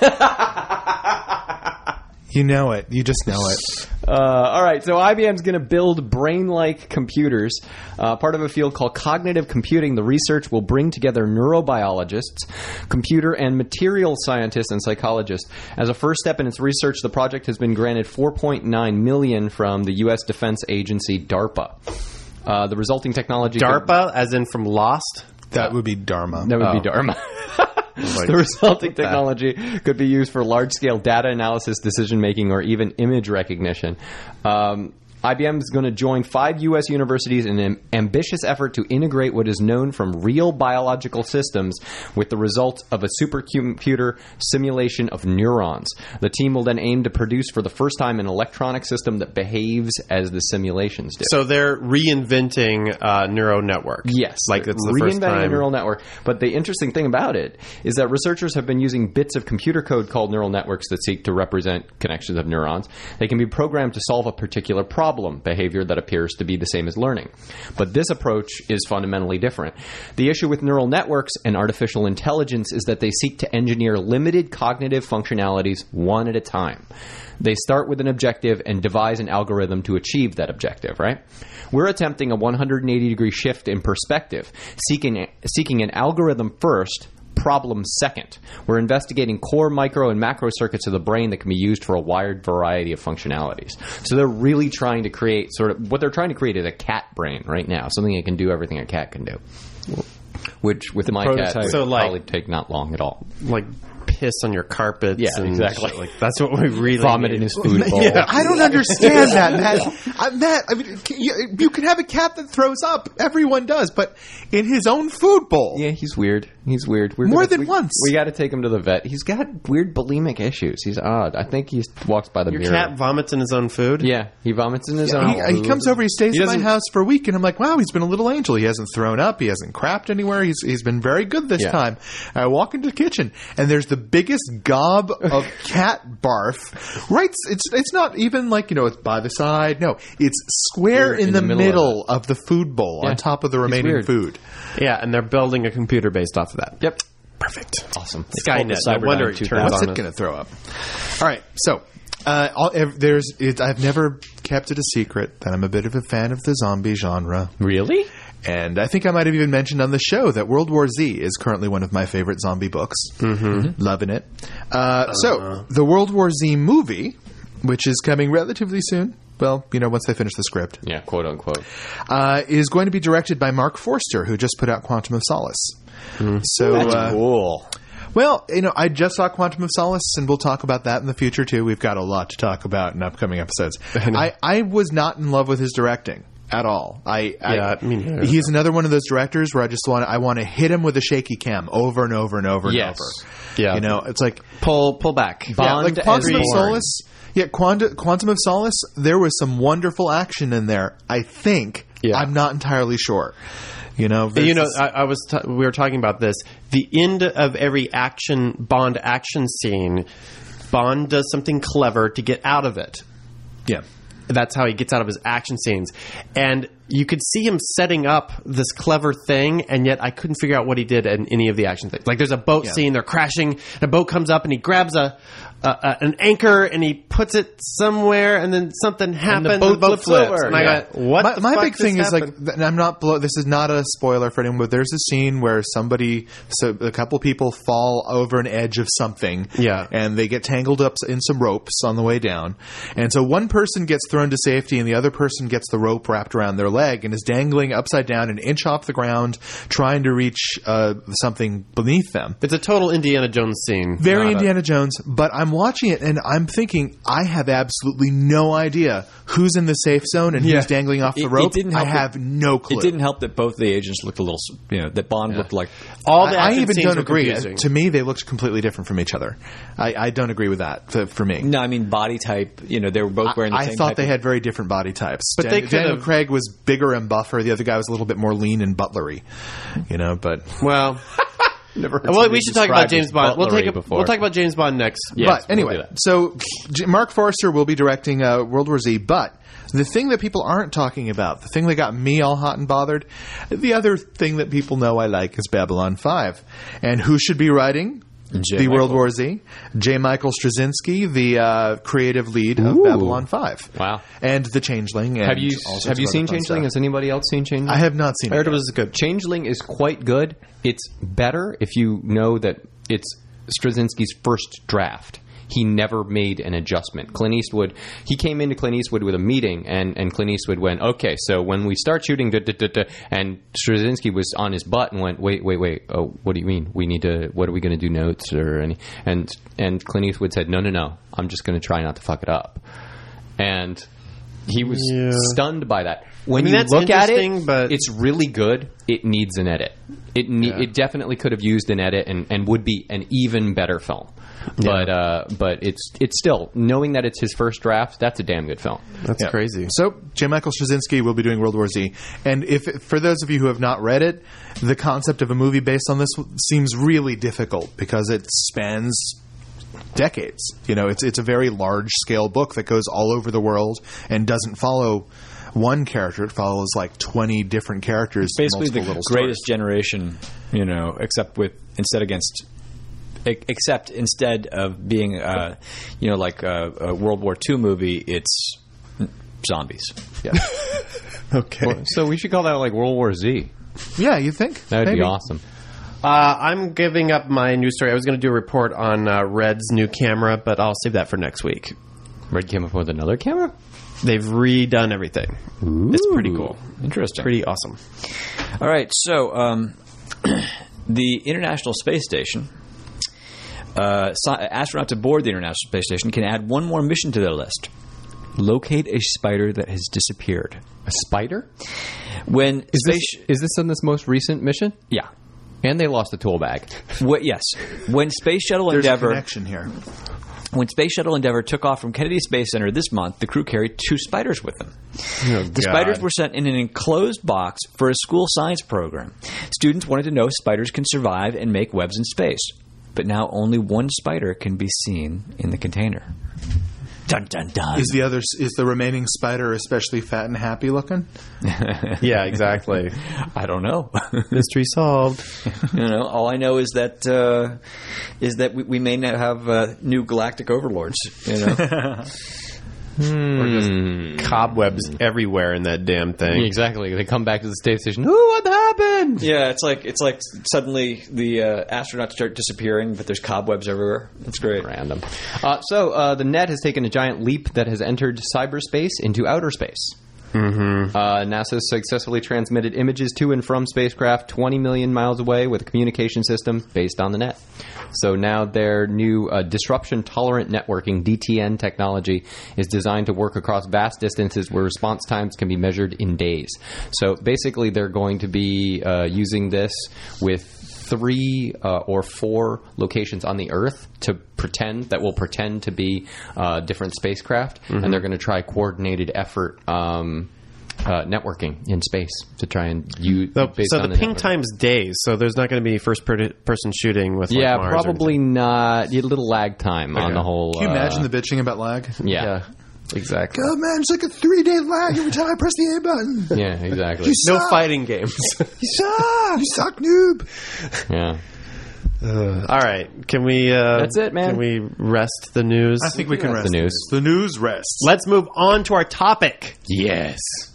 You know it. You just know it. All right. So IBM's going to build brain-like computers. Part of a field called cognitive computing. The research will bring together neurobiologists, computer and material scientists, and psychologists. As a first step in its research, the project has been granted $4.9 million from the U.S. Defense Agency, DARPA. The resulting technology... DARPA, as in from Lost? That would be Dharma. That would be Dharma. The resulting technology could be used for large-scale data analysis, decision-making, or even image recognition. IBM is going to join 5 U.S. universities in an ambitious effort to integrate what is known from real biological systems with the result of a supercomputer simulation of neurons. The team will then aim to produce for the first time an electronic system that behaves as the simulations do. So they're reinventing neural network. Yes. Like it's the first time. Reinventing a neural network. But the interesting thing about it is that researchers have been using bits of computer code called neural networks that seek to represent connections of neurons. They can be programmed to solve a particular problem, behavior that appears to be the same as learning. But this approach is fundamentally different. The issue with neural networks and artificial intelligence is that they seek to engineer limited cognitive functionalities one at a time. They start with an objective and devise an algorithm to achieve that objective, right? We're attempting a 180-degree shift in perspective, seeking an algorithm first, problem second. We're investigating core, micro, and macro circuits of the brain that can be used for a wide variety of functionalities. So they're really trying to create what they're trying to create is a cat brain right now, something that can do everything a cat can do. Which with my cat would probably take not long at all. Like piss on your carpets. Yeah, and exactly. Like that's what we really vomit need. in his food bowl. Yeah, I don't understand that, Matt. Matt, I mean, you can have a cat that throws up. Everyone does, but in his own food bowl. Yeah, he's weird. He's weird. More than once. We got to take him to the vet. He's got weird bulimic issues. He's odd. I think he walks by the Your mirror. cat vomits in his own food? Yeah, he vomits in his own food. He comes over, he stays He at my doesn't- house for a week, and I'm like, wow, he's been a little angel. He hasn't thrown up. He hasn't crapped anywhere. He's been very good this time. I walk into the kitchen, and there's the biggest gob of cat barf. Right? It's not even like, it's by the side. No, it's square in the middle of the food bowl on top of the remaining weird. food. Yeah, and they're building a computer based off of that. Yep. Perfect. Awesome. Skynet. No wonder it turns What's on it us. going to throw up? All right, so I've never kept it a secret that I'm a bit of a fan of the zombie genre. Really? And I think I might have even mentioned on the show that World War Z is currently one of my favorite zombie books. Mm-hmm. Loving it. So, the World War Z movie, which is coming relatively soon, well, once they finish the script. Yeah, quote unquote. Is going to be directed by Mark Forster, who just put out Quantum of Solace. So That's cool. Well, I just saw Quantum of Solace, and we'll talk about that in the future, too. We've got a lot to talk about in upcoming episodes. I was not in love with his directing at all. Me neither. He's another one of those directors where I want to hit him with a shaky cam over and over and over and Yes. over. Yeah. It's like... Pull back. Bond like Quantum of as Solace... Yeah, Quantum of Solace, there was some wonderful action in there, I think. Yeah. I'm not entirely sure. You know, we were talking about this. The end of every Bond action scene, Bond does something clever to get out of it. yeah. That's how he gets out of his action scenes. And you could see him setting up this clever thing, and yet I couldn't figure out what he did in any of the action things. Like there's a boat scene, they're crashing, and a boat comes up, and he grabs an anchor, and he puts it somewhere, and then something happens, and the boat flips over. And I got, what the my fuck big thing is happened? like, and I'm not. This is not a spoiler for anyone, but there's a scene where a couple people fall over an edge of something, and they get tangled up in some ropes on the way down, and so one person gets thrown to safety, and the other person gets the rope wrapped around their leg and is dangling upside down an inch off the ground, trying to reach something beneath them. It's a total Indiana Jones scene. Very Indiana Jones, but I'm watching it and I'm thinking, I have absolutely no idea who's in the safe zone and who's dangling off the rope. I have no clue. It didn't help that both the agents looked a little, that Bond looked like... All the I action even scenes don't were agree. confusing. To me, they looked completely different from each other. I don't agree with that for me. No, I mean body type. They were both wearing the same I thought type they of- had very different body types. But they Daniel could've- Craig was bigger and buffer. The other guy was a little bit more lean and butlery. But Well... Never heard Well, somebody we should talk about described James as Bond. butlery before. We'll talk about James Bond next. Yes, but anyway, we'll do that. so Mark Forster will be directing World War Z. But the thing that people aren't talking about, the thing that got me all hot and bothered, the other thing that people know I like is Babylon 5. And who should be writing World War Z? J. Michael Straczynski, the creative lead of Babylon 5. Wow. And The Changeling. And Have you all sorts of seen other fun Changeling? stuff. Has anybody else seen Changeling? I have not seen I heard it. it was good. Changeling is quite good. It's better if you know that it's Straczynski's first draft. He never made an adjustment. Clint Eastwood, he came into Clint Eastwood with a meeting, and Clint Eastwood went, okay, so when we start shooting, and Straczynski was on his butt and went, wait, oh, what do you mean? We need to, what are we going to do, notes or any? And Clint Eastwood said, no, I'm just going to try not to fuck it up. And he was stunned by that. When you that's look at it, interesting, but- it's really good. It needs an edit. It definitely could have used an edit and would be an even better film. But it's still, knowing that it's his first draft, that's a damn good film. That's crazy. So, J. Michael Straczynski will be doing World War Z. And for those of you who have not read it, the concept of a movie based on this seems really difficult because it spans decades. It's a very large-scale book that goes all over the world and doesn't follow one character. It follows like 20 different characters. Basically the little greatest stories. generation, except instead of being, like a World War II movie, it's zombies. Yeah. Okay. So we should call that like World War Z. Yeah, you think? That would Maybe. be awesome. I'm giving up my news story. I was going to do a report on Red's new camera, but I'll save that for next week. Red came up with another camera? They've redone everything. It's pretty cool. Interesting. Pretty awesome. All right, so the International Space Station, astronauts aboard the International Space Station can add one more mission to their list. Locate a spider that has disappeared. A spider? When Is this in this most recent mission? Yeah. And they lost a tool bag. Yes. When Space Shuttle There's Endeavour... a connection here. When Space Shuttle Endeavour took off from Kennedy Space Center this month, the crew carried 2 spiders with them. The spiders were sent in an enclosed box for a school science program. Students wanted to know if spiders can survive and make webs in space. But now only one spider can be seen in the container. Dun, dun, dun. Is the remaining spider especially fat and happy looking? Yeah, exactly. I don't know. Mystery solved. All I know is that we may now have new galactic overlords. Or just cobwebs everywhere in that damn thing. Exactly. They come back to the space station. Ooh, what happened? Yeah, it's like suddenly the astronauts start disappearing, but there's cobwebs everywhere. That's great. Random. So the net has taken a giant leap that has entered cyberspace into outer space. NASA successfully transmitted images to and from spacecraft 20 million miles away with a communication system based on the net. So now their new disruption-tolerant networking, DTN technology, is designed to work across vast distances where response times can be measured in days. So basically they're going to be using this with 3 or 4 locations on the Earth to pretend to be different spacecraft, and they're going to try coordinated effort networking in space to try and use. So based the on ping network. time's days, so there's not going to be person shooting with Yeah, Mars or probably anything. not. A little lag time on the whole. Can you imagine the bitching about lag? Yeah. Exactly. God, man, it's like a 3-day lag every time I press the A button. Yeah, exactly. No fighting games. You suck. You suck, noob. Yeah. All right. Can we... That's it, man. Can we rest the news? I think we can That's rest. the news. The news rests. Let's move on to our topic. Yes.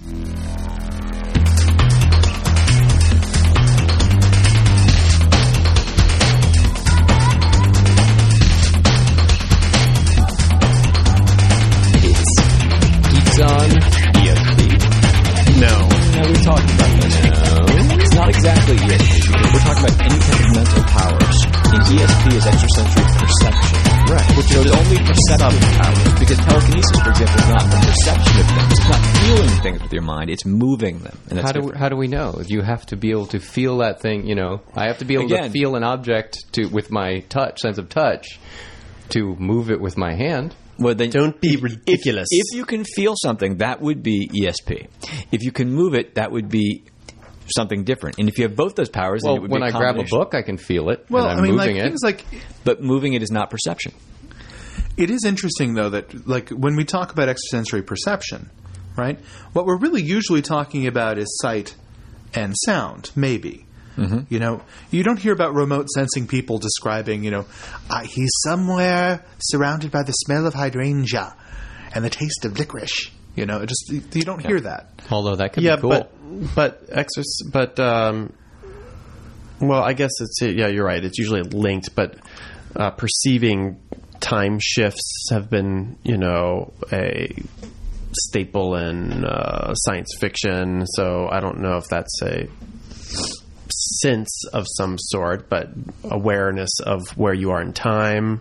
Geeks on ESP. No. Now, we talked about this. It's not exactly ESP, because we're talking about any kind of mental powers. And ESP is extrasensory perception. Right. Which is only perceptive powers. Because telekinesis, for example, is not the perception of things. It's not feeling things with your mind. It's moving them. And that's How do we know? You have to be able to feel that thing. I have to be able to feel an object with my sense of touch, to move it with my hand. Well, then Don't be ridiculous. If you can feel something, that would be ESP. If you can move it, that would be something different. And if you have both those powers, then Well, it would when be I grab a book, I can feel it. Well, and I I'm mean, like moving it. things like But moving it is not perception. it is interesting though that like when we talk about extrasensory perception, right? What we're really usually talking about is sight and sound, maybe. Mm-hmm. You don't hear about remote sensing people describing, he's somewhere surrounded by the smell of hydrangea and the taste of licorice. You don't hear that. Although that could be cool. Well, I guess you're right. It's usually linked, but perceiving time shifts have been, a staple in science fiction. So I don't know if that's a sense of some sort, but awareness of where you are in time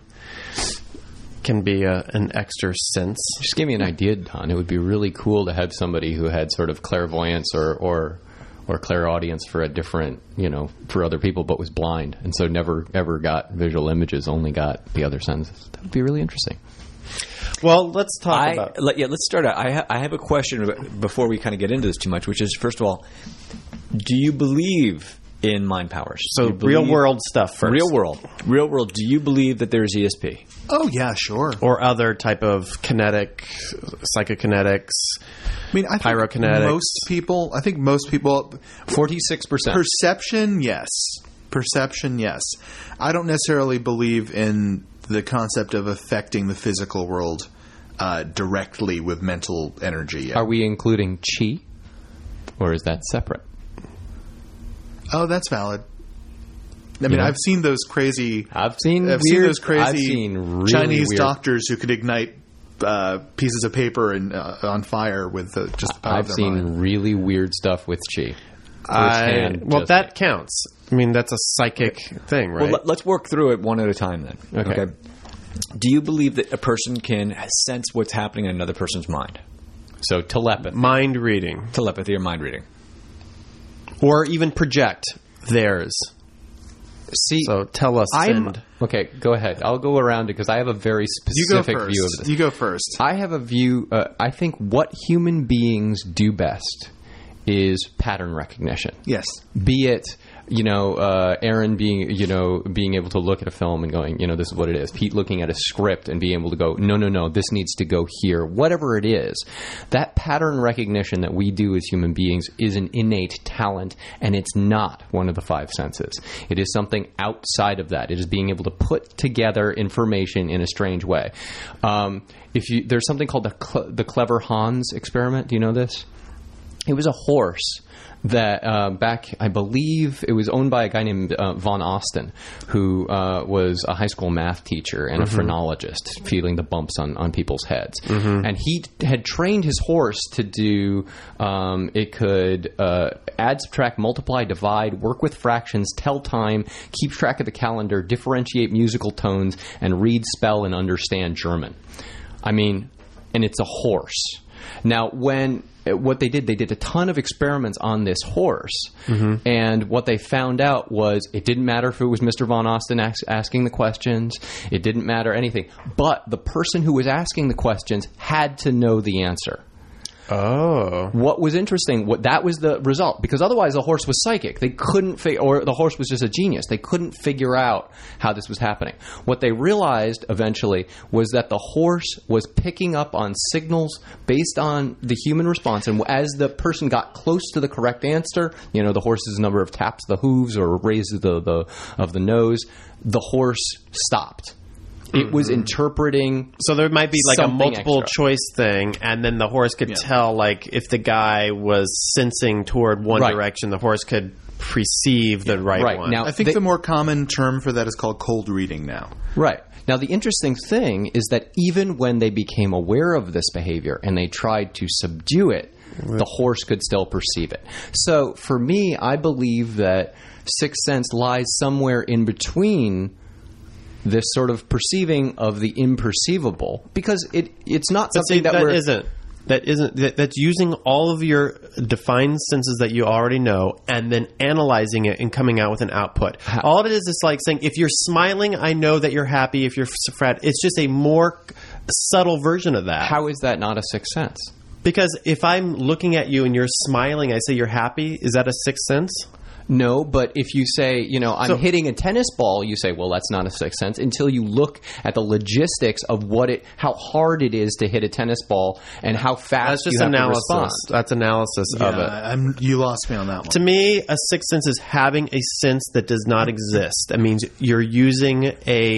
can be an extra sense. Just give me an idea, Don. It would be really cool to have somebody who had sort of clairvoyance or clairaudience for a different, for other people, but was blind, and so never ever got visual images, only got the other senses. That would be really interesting. Well, let's talk about... Let's start out. I have a question before we kind of get into this too much, which is, first of all, do you believe in mind powers? So real-world stuff first. Real world. Do you believe that there's ESP? Oh yeah, sure. Or other type of psychokinetics. I mean, I pyrokinetics. think most people 46%. Perception, yes. I don't necessarily believe in the concept of affecting the physical world directly with mental energy. Are we including chi, or is that separate? Oh, that's valid. I mean, I've seen those crazy. I've seen really Chinese weird doctors who could ignite pieces of paper and on fire with just the power of I've their mind. seen really weird stuff with chi. That counts. I mean, that's a psychic thing, right? Well, let's work through it one at a time then. Okay. Do you believe that a person can sense what's happening in another person's mind? So telepathy. Mind reading. Telepathy or mind reading? Or even project theirs. See, So tell us. Okay, go ahead. I'll go around because I have a very specific view of this. You go first. I have a view. I think what human beings do best is pattern recognition. Yes. Be it, Aaron being able to look at a film and going, this is what it is. Pete looking at a script and being able to go, no, this needs to go here. Whatever it is, that pattern recognition that we do as human beings is an innate talent, and it's not one of the five senses. It is something outside of that. It is being able to put together information in a strange way. There's something called the Clever Hans experiment. Do you know this? It was a horse that back, I believe, it was owned by a guy named Von Osten, who was a high school math teacher and a phrenologist, feeling the bumps on people's heads. And he had trained his horse to do, it could add, subtract, multiply, divide, work with fractions, tell time, keep track of the calendar, differentiate musical tones, and read, spell, and understand German. I mean, and it's a horse. Now, what they did a ton of experiments on this horse, and what they found out was it didn't matter if it was Mr. Von Osten asking the questions, it didn't matter anything, but the person who was asking the questions had to know the answer. Oh. What was interesting, that was the result, because otherwise the horse was psychic. They couldn't or the horse was just a genius. They couldn't figure out how this was happening. What they realized eventually was that the horse was picking up on signals based on the human response, and as the person got close to the correct answer, the horse's number of taps of the hooves or raises of the nose, the horse stopped. It was interpreting. So there might be like a multiple extra. choice thing, and then the horse could tell, like, if the guy was sensing toward one direction, the horse could perceive the right one. Now, I think the more common term for that is called cold reading now. Right. Now, the interesting thing is that even when they became aware of this behavior and they tried to subdue it, the horse could still perceive it. So for me, I believe that Sixth Sense lies somewhere in between this sort of perceiving of the imperceivable, because it's not something that's using all of your defined senses that you already know and then analyzing it and coming out with an output. All it is like saying, if you're smiling, I know that you're happy. If you're sad, it's just a more subtle version of that. How is that not a sixth sense? Because if I'm looking at you and you're smiling, I say you're happy. Is that a sixth sense? No, but if you say, I'm hitting a tennis ball, you say, well, that's not a sixth sense, until you look at the logistics of how hard it is to hit a tennis ball and how fast you have to respond. That's analysis of it. You lost me on that one. To me, a sixth sense is having a sense that does not exist. That means you're using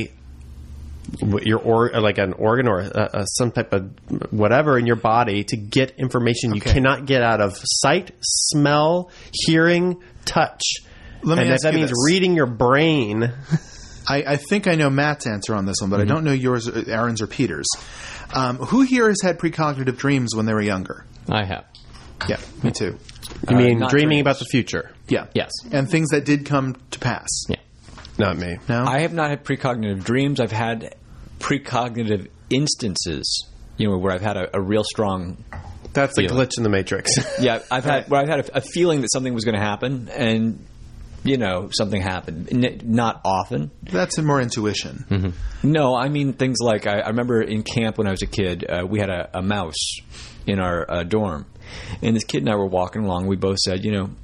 like an organ or some type of whatever in your body to get information you cannot get out of sight, smell, hearing, touch. That means reading your brain. I think I know Matt's answer on this one, but I don't know yours, Aaron's or Peter's. Who here has had precognitive dreams when they were younger? I have. Yeah, me too. You mean dreaming about the future? Yeah. Yes. And things that did come to pass? Yeah. Not me. No? I have not had precognitive dreams. I've had precognitive instances, where I've had a real strong... That's a glitch in the Matrix. Yeah, I've had a feeling that something was going to happen, and something happened. Not often. That's more intuition. Mm-hmm. No, I mean things like I remember in camp when I was a kid, we had a mouse in our dorm, and this kid and I were walking along. We both said,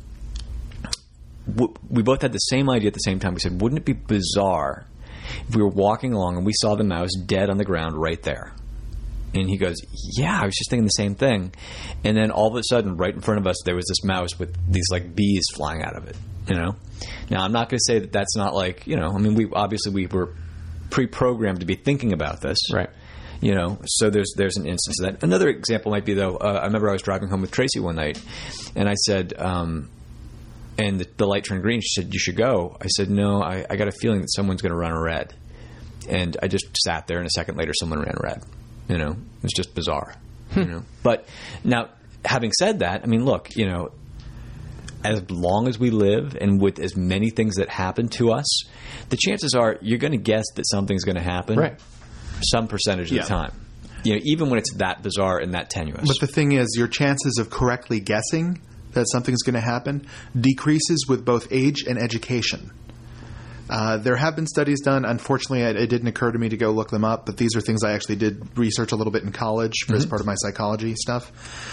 we both had the same idea at the same time. We said, wouldn't it be bizarre if we were walking along and we saw the mouse dead on the ground right there? And he goes, yeah, I was just thinking the same thing. And then all of a sudden, right in front of us, there was this mouse with these like bees flying out of it, Now, I'm not going to say that that's not like, we were pre-programmed to be thinking about this. Right. So there's an instance of that. Another example might be, though, I remember I was driving home with Tracy one night, and I said, and the light turned green. She said, you should go. I said, no, I got a feeling that someone's going to run red. And I just sat there, and a second later, someone ran red. It was just bizarre. But now, having said that, look, as long as we live and with as many things that happen to us, the chances are you're going to guess that something's going to happen some percentage of the time. Even when it's that bizarre and that tenuous. But the thing is, your chances of correctly guessing that something's going to happen decreases with both age and education. There have been studies done. Unfortunately, it didn't occur to me to go look them up, but these are things I actually did research a little bit in college as part of my psychology stuff.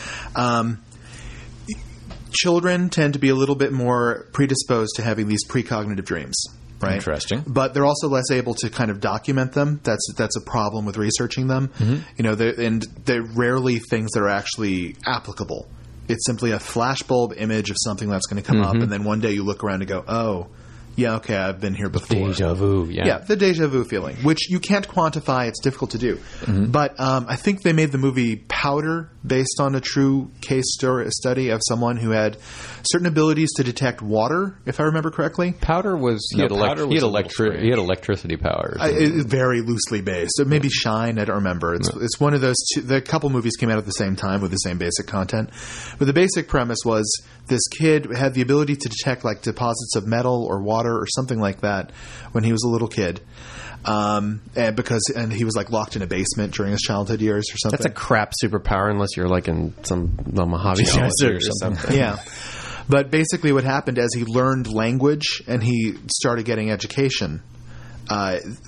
Children tend to be a little bit more predisposed to having these precognitive dreams. Right? Interesting. But they're also less able to kind of document them. That's a problem with researching them. And they're rarely things that are actually applicable. It's simply a flashbulb image of something that's going to come up, and then one day you look around and go, oh, yeah, okay, I've been here before. Deja vu, yeah, the deja vu feeling, which you can't quantify. It's difficult to do. But I think they made the movie Powder based on a true case study of someone who had certain abilities to detect water, if I remember correctly. Powder was he had electricity powers. Very loosely based. So maybe Shine, I don't remember. It's one of those two. The couple movies came out at the same time with the same basic content. But the basic premise was this kid had the ability to detect like deposits of metal or water or something like that when he was a little kid. And he was like locked in a basement during his childhood years or something. That's a crap superpower unless you're like in the Mojave Desert or something. Yeah. But basically what happened as he learned language and he started getting education,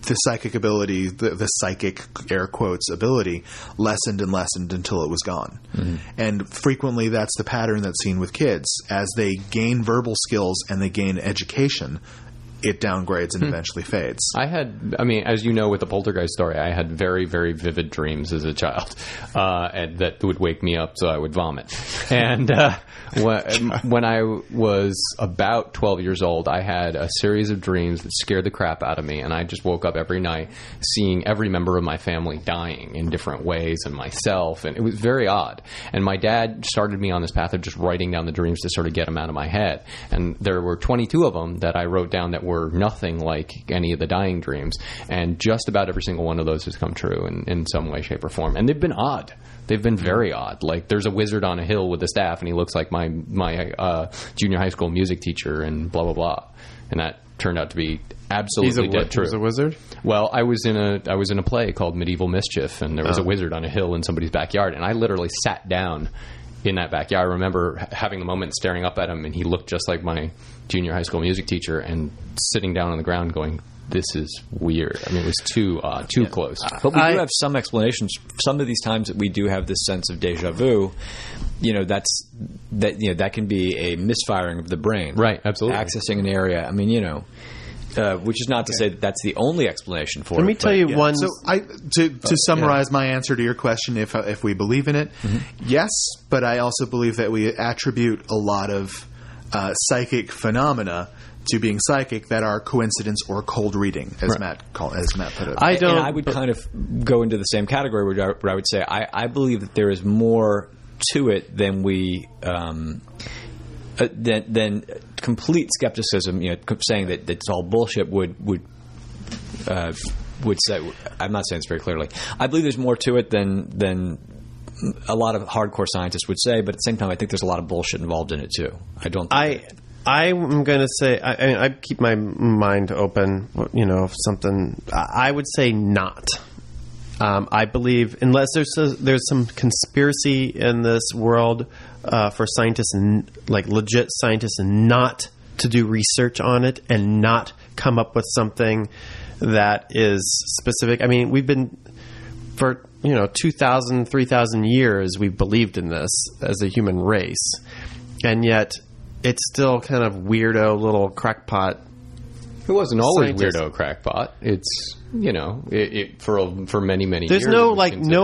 the psychic ability, the psychic air quotes ability, lessened and lessened until it was gone. Mm-hmm. And frequently that's the pattern that's seen with kids. As they gain verbal skills and they gain education, it downgrades and eventually fades. I mean, as you know, with the poltergeist story, I had very, very vivid dreams as a child, and that would wake me up so I would vomit. And when I was about 12 years old, I had a series of dreams that scared the crap out of me, and I just woke up every night seeing every member of my family dying in different ways, and myself, and it was very odd. And my dad started me on this path of just writing down the dreams to sort of get them out of my head. And there were 22 of them that I wrote down that were nothing like any of the dying dreams, and just about every single one of those has come true in some way, shape, or form. And they've been odd. They've been very odd. Like, there's a wizard on a hill with a staff, and he looks like my junior high school music teacher, and blah blah blah. And that turned out to be absolutely dead true. He's a wizard? Well, I was in a play called Medieval Mischief, and there was a wizard on a hill in somebody's backyard, and I literally sat down in that backyard. I remember having a moment staring up at him, and he looked just like my junior high school music teacher, and sitting down on the ground going, this is weird. I mean, it was too close. But we do have some explanations. Some of these times that we do have this sense of deja vu, that can be a misfiring of the brain. Right, absolutely. Accessing an area. I mean, which is not to say that that's the only explanation for it. Let me tell you one. So to summarize my answer to your question, if we believe in it, yes, but I also believe that we attribute a lot of psychic phenomena to being psychic that are coincidence or cold reading, as Matt put it. I would kind of go into the same category where I would say I believe that there is more to it than we than complete skepticism. Saying that it's all bullshit would say. I'm not saying this very clearly. I believe there's more to it than a lot of hardcore scientists would say, but at the same time, I think there's a lot of bullshit involved in it too. I don't. I'm going to say, I keep my mind open, if something, I would say not. I believe, unless there's some conspiracy in this world for scientists, like legit scientists, not to do research on it and not come up with something that is specific. I mean, we've been, for 2,000, 3,000 years, we've believed in this as a human race, and yet it's still kind of weirdo little crackpot. It wasn't always scientist. Weirdo crackpot. It's for many years. There's no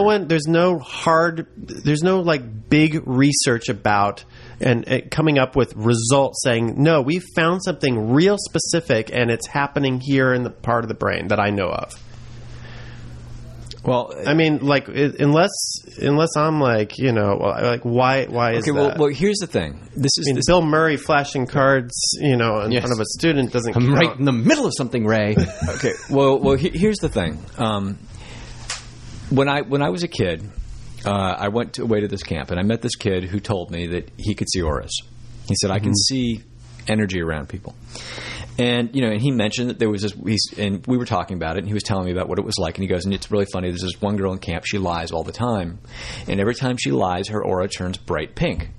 there's no big research about and coming up with results saying, no, we found something real specific and it's happening here in the part of the brain that I know of. Well, I mean, unless I'm why is that? Well, here's the thing. Bill Murray flashing cards, in front of a student doesn't count. I'm right in the middle of something, Ray. Okay. Well, here's the thing. When I was a kid, I went away to this camp, and I met this kid who told me that he could see auras. He said, I can see energy around people. And, and he mentioned that there was this, and we were talking about it, and he was telling me about what it was like, and he goes, and it's really funny, there's this one girl in camp, she lies all the time, and every time she lies, her aura turns bright pink.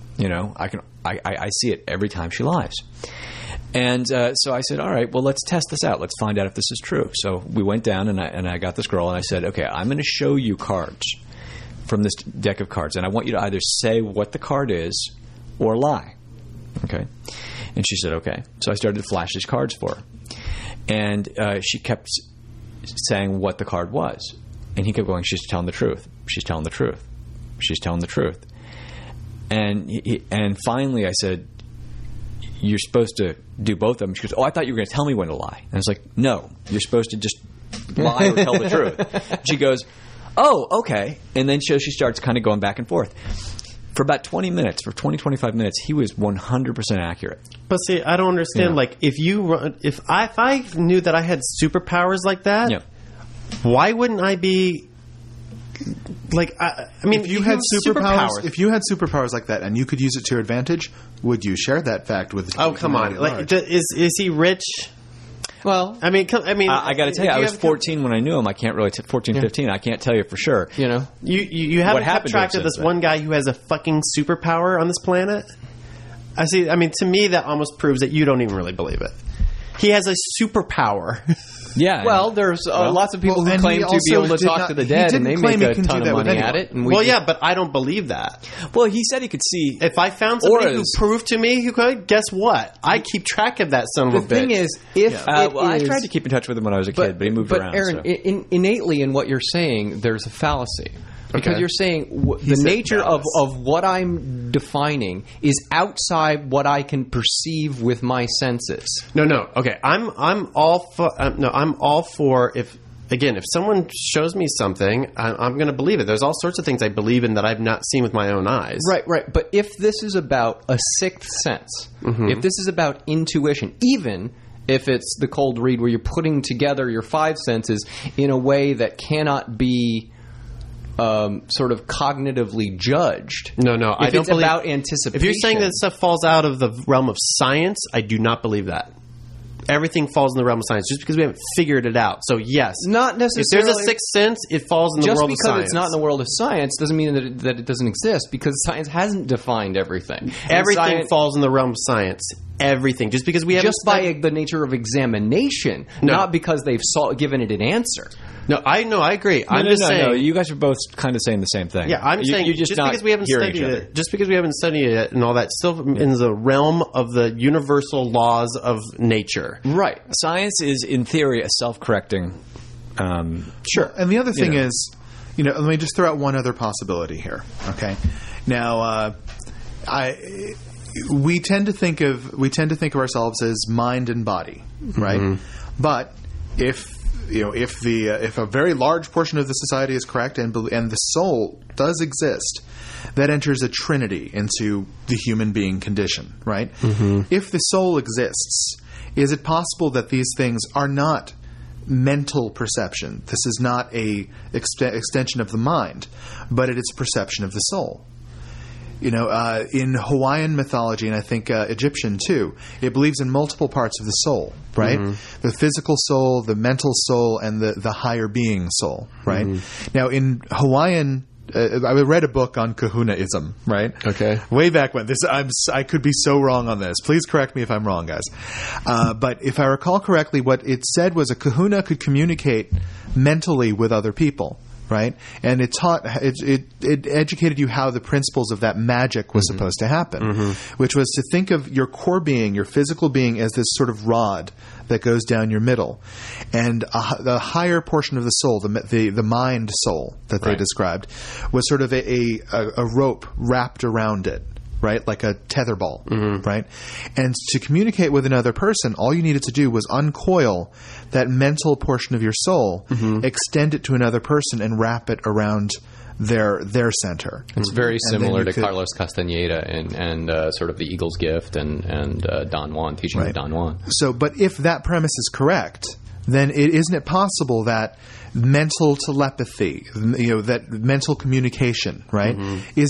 I see it every time she lies. And so I said, all right, well, let's test this out. Let's find out if this is true. So we went down, and I got this girl, and I said, okay, I'm going to show you cards from this deck of cards, and I want you to either say what the card is or lie. Okay? And she said, okay. So I started to flash these cards for her. And she kept saying what the card was. And he kept going, she's telling the truth. She's telling the truth. She's telling the truth. And finally I said, you're supposed to do both of them. She goes, oh, I thought you were going to tell me when to lie. And I was like, no, you're supposed to just lie or tell the truth. She goes, oh, okay. And then she starts kind of going back and forth. For about 20 minutes, for 20, 25 minutes, he was 100% accurate. But see, I don't understand. If I knew that I had superpowers like that, why wouldn't I be if you had superpowers, if you had superpowers like that and you could use it to your advantage, would you share that fact with? Oh, come on! Is he rich? Well, I got to tell you, I was 14 when I knew him. I can't really 14, 15. I can't tell you for sure. You haven't kept track of this one guy who has a fucking superpower on this planet. I see. I mean, to me, that almost proves that you don't even really believe it. He has a superpower. Yeah. Well, there's lots of people who and claim he to be also able to did talk not- to the he dead, didn't and they claim make he a can ton do of that with money anyone. at it. And Well, yeah, but I don't believe that. Well, he said he could see. If I found somebody Auras. who proved to me who could, guess what? I keep track of that son of the a bitch. thing is, if I tried to keep in touch with him when I was a kid, but he moved around. But Aaron, so. innately in what you're saying, there's a fallacy. Because Okay. you're saying the said nature of phallus. what I'm defining is outside what I can perceive with my senses. No. Okay, I'm all for. I'm all for if. Again, if someone shows me something, I'm going to believe it. There's all sorts of things I believe in that I've not seen with my own eyes. Right. But if this is about a sixth sense, if this is about intuition, even if it's the cold read where you're putting together your five senses in a way that cannot be sort of cognitively judged. No, I If don't it's believe. about anticipation. If you're saying that stuff falls out of the realm of science, I do not believe that. Everything falls in the realm of science just because we haven't figured it out. So yes, Not necessarily. If there's a sixth sense, it falls in the just world of because science. it's not in the world of science doesn't mean that it doesn't exist, because science hasn't defined everything. And Everything science- falls in the realm of science. Everything, just because we haven't just by the nature of examination, No. not because they've given it an answer. No, I agree. I'm No, just no, saying. no. You guys are both kind of saying the same thing. Yeah, I'm saying you're just not because we haven't hearing studied each other. it, just because we haven't studied it and all that, still in the realm of the universal laws of nature. Right. Science is, in theory, a self-correcting. Sure. And the other thing know. is, let me just throw out one other possibility here. Okay. Now, we tend to think of ourselves as mind and body, right? But if a very large portion of the society is correct and the soul does exist, that enters a trinity into the human being condition, right? If the soul exists, is it possible that these things are not mental perception? This is not a extension of the mind, but it is perception of the soul. In Hawaiian mythology, and I think Egyptian too, it believes in multiple parts of the soul, right? The physical soul, the mental soul, and the higher being soul, right? Now, in Hawaiian, I read a book on kahunaism, right? Okay. Way back when. I could be so wrong on this. Please correct me if I'm wrong, guys. But if I recall correctly, what it said was a kahuna could communicate mentally with other people. Right, and it educated you how the principles of that magic was supposed to happen, which was to think of your core being, your physical being, as this sort of rod that goes down your middle, and the higher portion of the soul, the mind soul that they described, was sort of a rope wrapped around it. Right, like a tetherball, right? And to communicate with another person, all you needed to do was uncoil that mental portion of your soul, extend it to another person, and wrap it around their center. It's very similar to could- Carlos Castaneda and sort of the Eagle's Gift and Don Juan, teaching of Don Juan. So, but if that premise is correct, then isn't it possible that mental telepathy, that mental communication, right,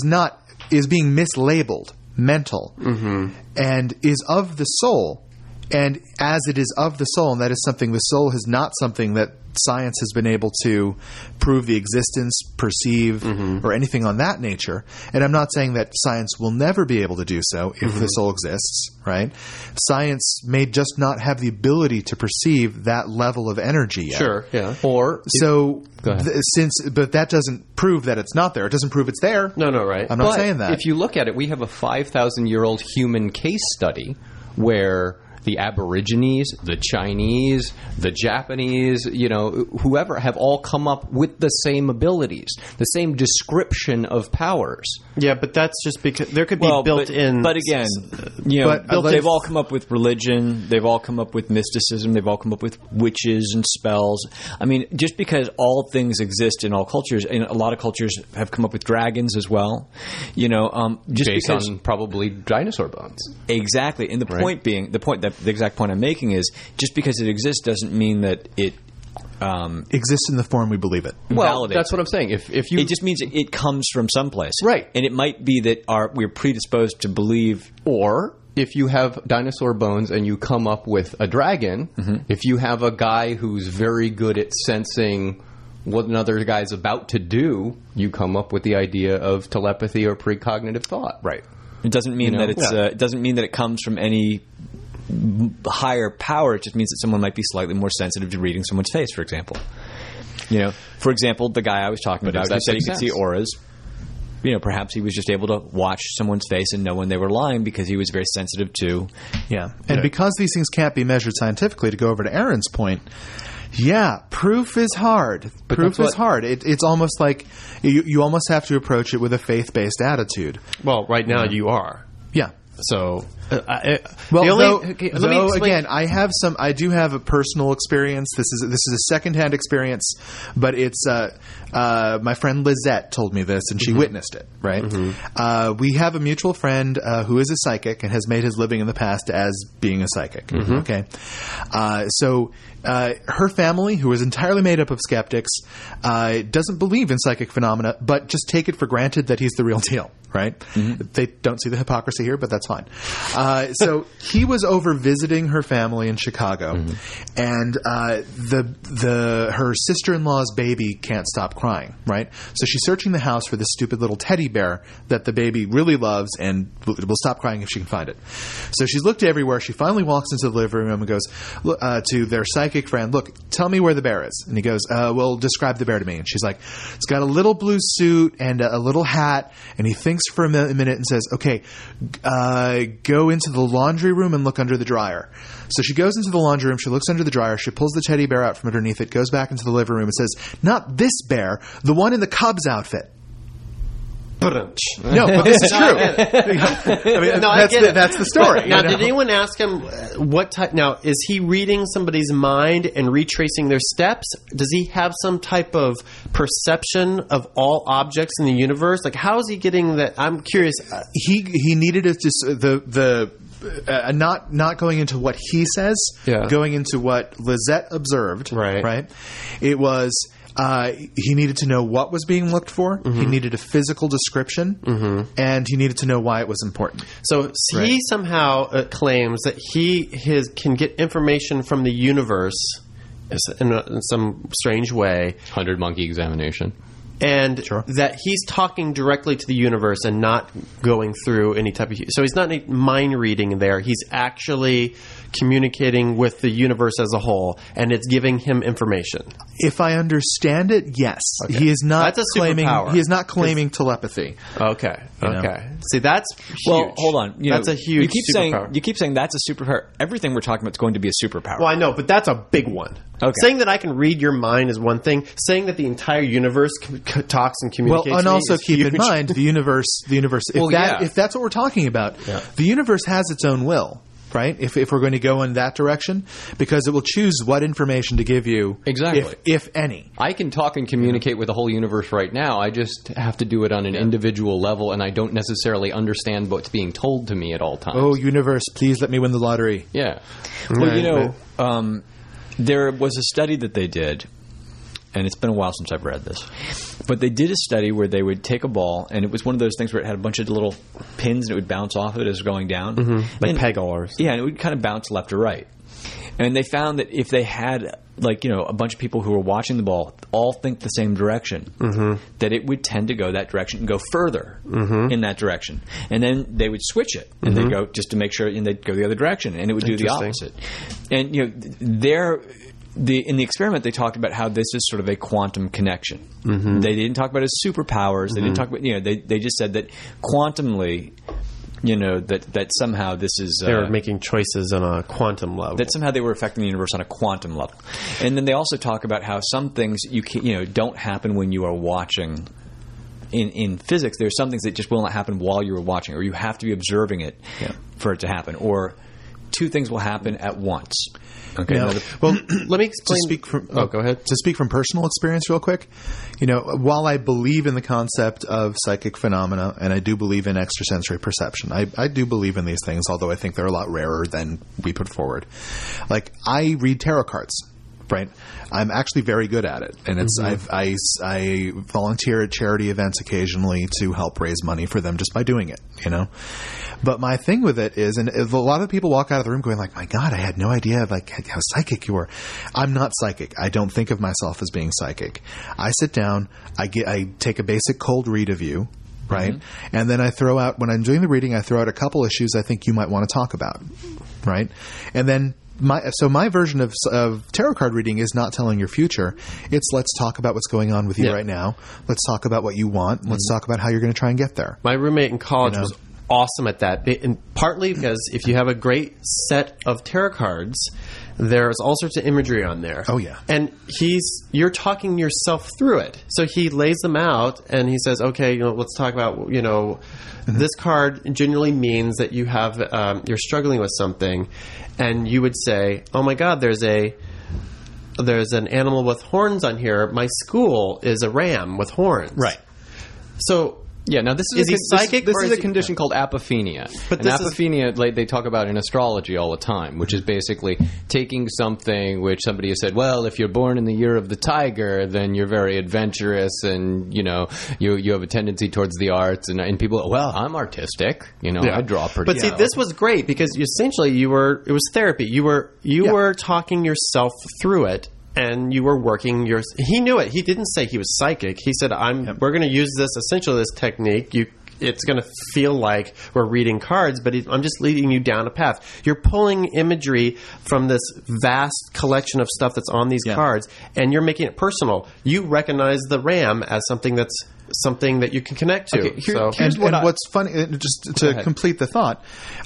is being mislabeled mental and is of the soul, and as it is of the soul, and that is something the soul is not something that science has been able to prove the existence, perceive, or anything on that nature. And I'm not saying that science will never be able to do so if the soul exists, right? Science may just not have the ability to perceive that level of energy yet. Sure, yeah. Or So, Go ahead. but that doesn't prove that it's not there. It doesn't prove it's there. No, right. I'm not But saying that. if you look at it, we have a 5,000-year-old human case study where the Aborigines, the Chinese, the Japanese, whoever have all come up with the same abilities, the same description of powers. Yeah, but that's just because there could be built-in. But again, they've all come up with religion. They've all come up with mysticism. They've all come up with witches and spells. I mean, just because all things exist in all cultures, and a lot of cultures have come up with dragons as well. Just Based because on probably dinosaur bones. exactly, and the exact point I'm making is just because it exists doesn't mean that it exists in the form we believe it. Well, validates that's what I'm saying. If you it just means it comes from someplace, Right. And it might be that we're predisposed to believe. Or if you have dinosaur bones and you come up with a dragon, if you have a guy who's very good at sensing what another guy's about to do, you come up with the idea of telepathy or precognitive thought. Right. It doesn't mean that it's. It doesn't mean that it comes from any higher power. It just means that someone might be slightly more sensitive to reading someone's face, for example. For example, the guy I was talking about who said he could see auras. Perhaps he was just able to watch someone's face and know when they were lying because he was very sensitive to. Yeah. And because these things can't be measured scientifically, to go over to Aaron's point, proof is hard. Proof is hard. It's almost like you almost have to approach it with a faith-based attitude. Well, right now you are. Yeah. So, I do have a personal experience. This is a secondhand experience, but it's my friend Lizette told me this, and she witnessed it. Right? We have a mutual friend who is a psychic and has made his living in the past as being a psychic. Okay, so her family, who is entirely made up of skeptics, doesn't believe in psychic phenomena, but just take it for granted that he's the real deal. Right? They don't see the hypocrisy here, but that's fine. So he was over visiting her family in Chicago, and her sister-in-law's baby can't stop crying. Right? So she's searching the house for this stupid little teddy bear that the baby really loves and will stop crying if she can find it. So she's looked everywhere. She finally walks into the living room and goes to their psychic friend, "Look, tell me where the bear is." And he goes, "Well, describe the bear to me." And she's like, "It's got a little blue suit and a little hat." And he thinks for a minute and says, "Okay, go into the laundry room and look under the dryer." So she goes into the laundry room, she looks under the dryer, she pulls the teddy bear out from underneath it, goes back into the living room and says, "Not this bear, the one in the Cubs outfit." No, but this is true. That's the story. Now, did anyone ask him what type? Now, is he reading somebody's mind and retracing their steps? Does he have some type of perception of all objects in the universe? Like, how is he getting that? I'm curious. He needed it to not going into what he says, going into what Lizette observed. Right. It was. He needed to know what was being looked for. He needed a physical description, and he needed to know why it was important. So he somehow claims that he can get information from the universe in some strange way. 100 monkey examination. And that he's talking directly to the universe and not going through any type of... So he's not mind reading there. He's actually communicating with the universe as a whole, and it's giving him information. If I understand it, yes. Okay. He is not claiming. He is not claiming telepathy. Okay. See, that's huge. Well, hold on. That's a huge superpower. You keep saying that's a superpower. Everything we're talking about is going to be a superpower. Well, I know, but that's a big one. Okay. Saying that I can read your mind is one thing. Saying that the entire universe talks and communicates. Well, and also keep in mind the universe. If that's what we're talking about, the universe has its own will. Right? If we're going to go in that direction, because it will choose what information to give you, exactly, if any. I can talk and communicate with the whole universe right now. I just have to do it on an individual level, and I don't necessarily understand what's being told to me at all times. Oh, universe, please let me win the lottery. Yeah. Well, there was a study that they did, and it's been a while since I've read this, but they did a study where they would take a ball, and it was one of those things where it had a bunch of little pins, and it would bounce off of it as it was going down. Like pegglers. Yeah, and it would kind of bounce left or right. And they found that if they had, a bunch of people who were watching the ball all think the same direction, that it would tend to go that direction and go further in that direction. And then they would switch it, and they'd go just to make sure, and they'd go the other direction, and it would do the opposite. And, in the experiment, they talked about how this is sort of a quantum connection. They didn't talk about it as superpowers. They didn't talk about, they just said that quantumly, that somehow this is... They were making choices on a quantum level. That somehow they were affecting the universe on a quantum level. And then they also talk about how some things don't happen when you are watching. In physics, there are some things that just will not happen while you are watching, or you have to be observing it for it to happen. Or two things will happen at once. Okay. Now, let me explain. Go ahead. To speak from personal experience real quick, while I believe in the concept of psychic phenomena, and I do believe in extrasensory perception, I do believe in these things, although I think they're a lot rarer than we put forward. Like, I read tarot cards. Right, I'm actually very good at it, and it's I volunteer at charity events occasionally to help raise money for them just by doing it, But my thing with it is, and a lot of people walk out of the room going like, "My God, I had no idea how psychic you were." I'm not psychic. I don't think of myself as being psychic. I sit down, I take a basic cold read of you. Right? And then I throw out, when I'm doing the reading, I throw out a couple issues I think you might want to talk about. right? And then my version of tarot card reading is not telling your future. It's let's talk about what's going on with you right now. Let's talk about what you want. Let's talk about how you're going to try and get there. My roommate in college was awesome at that, and partly because if you have a great set of tarot cards, there's all sorts of imagery on there. Oh, yeah. And you're talking yourself through it. So he lays them out and he says, okay, let's talk about, this card generally means that you have, you're struggling with something. And you would say, oh my God, there's an animal with horns on here. My school is a ram with horns. Right. So, yeah, now this is he psychic? This is a condition called apophenia. But and apophenia, they talk about in astrology all the time, which is basically taking something which somebody has said, well, if you're born in the year of the tiger, then you're very adventurous and, you have a tendency towards the arts. And people go, well, I'm artistic. I draw pretty But see, this was great because essentially it was therapy. You were talking yourself through it. And you were working he knew it. He didn't say he was psychic. He said, we're going to use this technique. It's going to feel like we're reading cards, but I'm just leading you down a path. You're pulling imagery from this vast collection of stuff that's on these cards, and you're making it personal. You recognize the ram as something that you can connect to. Okay, here's what's funny, just to complete the thought.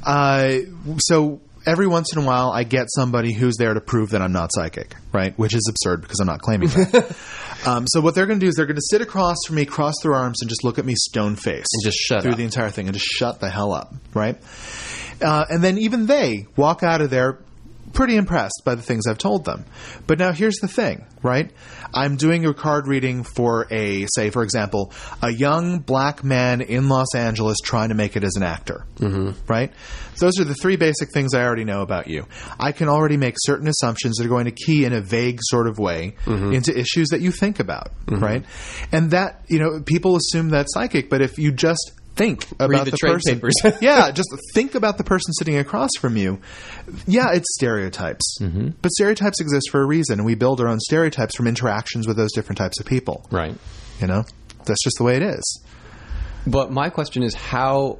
So every once in a while, I get somebody who's there to prove that I'm not psychic, right? Which is absurd because I'm not claiming that. So what they're going to do is they're going to sit across from me, cross their arms, and just look at me stone-faced. And just shut through up. the entire thing and just shut the hell up, right? And then even they walk out of there pretty impressed by the things I've told them. But now here's the thing, right? I'm doing a card reading for for example, a young black man in Los Angeles trying to make it as an actor, right? Those are the three basic things I already know about you. I can already make certain assumptions that are going to key in a vague sort of way into issues that you think about, right? And that, people assume that's psychic, but if you just think about the trade person. papers. Just think about the person sitting across from you. Yeah, it's stereotypes. But stereotypes exist for a reason, and we build our own stereotypes from interactions with those different types of people. Right. That's just the way it is. But my question is, how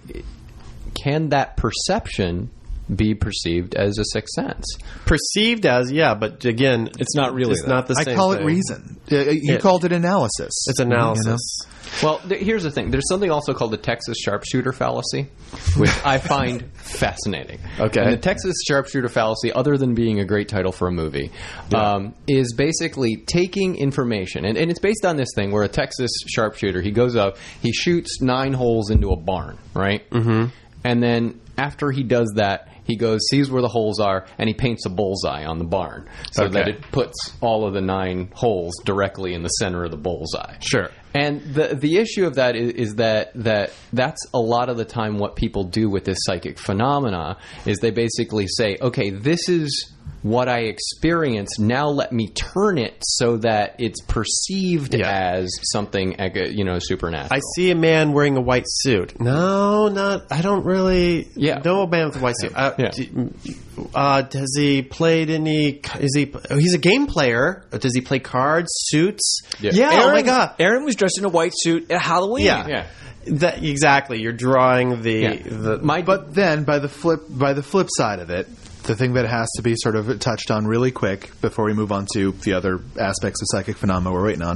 can that perception be perceived as a sixth sense? Perceived as, but again, it's not really. It's not the same. I call it reason. You called it analysis. It's analysis. Well, here's the thing. There's something also called the Texas sharpshooter fallacy, which I find fascinating. Okay. And the Texas sharpshooter fallacy, other than being a great title for a movie, is basically taking information. And it's based on this thing where a Texas sharpshooter, he goes up, he shoots 9 holes into a barn, right? Mm-hmm. And then after he does that, he goes, sees where the holes are, and he paints a bullseye on the barn so that it puts all of the 9 holes directly in the center of the bullseye. Sure. And the issue of that is that that's a lot of the time what people do with this psychic phenomena is they basically say, okay, this is what I experienced. Now let me turn it so that it's perceived as something, supernatural. I see a man wearing a white suit. I don't really know a man with a white suit. Has he played any? He's a game player. Does he play cards, suits? Yeah. Oh my God. Aaron was dressed in a white suit at Halloween. Yeah. That, exactly. You're drawing But then by the flip side of it, the thing that has to be sort of touched on really quick before we move on to the other aspects of psychic phenomena we're waiting on.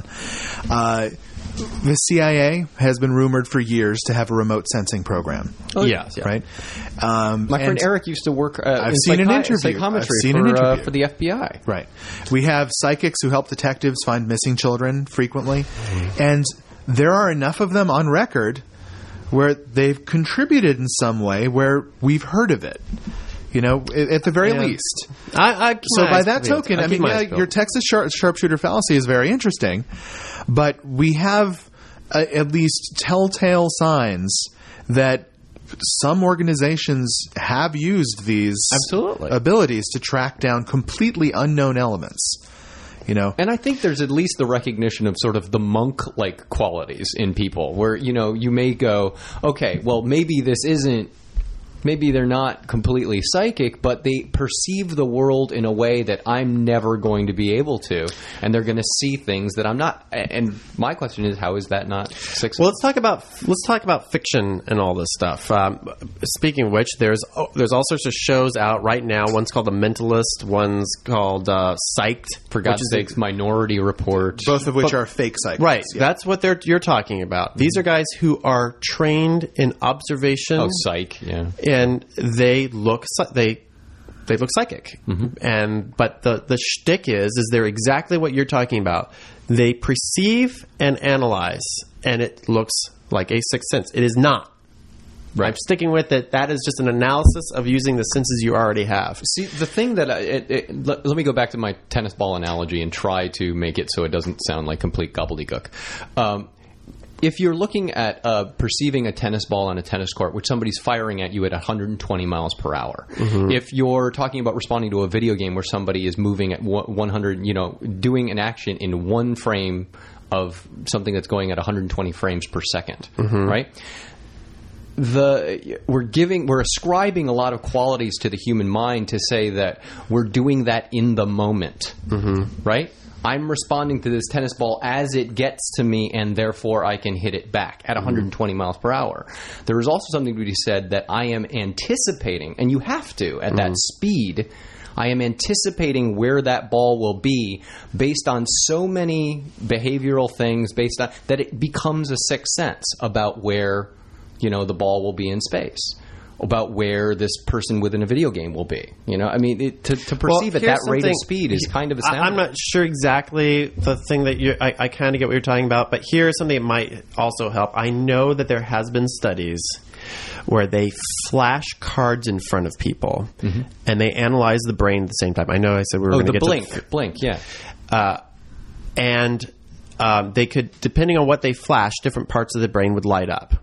The CIA has been rumored for years to have a remote sensing program. Oh, yeah. Right? My friend Eric used to work I've seen an interview for the FBI. Right. We have psychics who help detectives find missing children frequently. And there are enough of them on record where they've contributed in some way where we've heard of it. At the very least. So by that token, your Texas sharpshooter fallacy is very interesting, but we have at least telltale signs that some organizations have used these abilities to track down completely unknown elements. And I think there's at least the recognition of sort of the monk-like qualities in people where, you may go, okay, well, maybe this isn't maybe they're not completely psychic, but they perceive the world in a way that I'm never going to be able to, and they're going to see things that I'm not. And my question is, how is that not successful? Well, let's talk about fiction and all this stuff. Speaking of which, there's all sorts of shows out right now. One's called The Mentalist. One's called Psyched. For God's sakes, Minority Report. Both of which are fake psychics. Right. Yeah. That's what you're talking about. These are guys who are trained in observation. Oh, psych. Yeah. And they look psychic. But the shtick is they're exactly what you're talking about. They perceive and analyze, and it looks like a sixth sense. It is not. Right. I'm sticking with it. That is just an analysis of using the senses you already have. See, the thing that let me go back to my tennis ball analogy and try to make it so it doesn't sound like complete gobbledygook. If you're looking at perceiving a tennis ball on a tennis court, which somebody's firing at you at 120 miles per hour, if you're talking about responding to a video game where somebody is moving at 100, doing an action in one frame of something that's going at 120 frames per second, right? We're ascribing a lot of qualities to the human mind to say that we're doing that in the moment, right? I'm responding to this tennis ball as it gets to me, and therefore I can hit it back at 120 miles per hour. There is also something to be said that I am anticipating, and you have to at that speed. I am anticipating where that ball will be based on so many behavioral things, based on that it becomes a sixth sense about where the ball will be in space, about where this person within a video game will be. I mean, to perceive at that rate of speed is kind of astounding. I'm not sure exactly the thing that I kind of get what you're talking about, but here's something that might also help. I know that there has been studies where they flash cards in front of people and they analyze the brain at the same time. I know I said we were going to get blink, yeah. And they could, depending on what they flash, different parts of the brain would light up.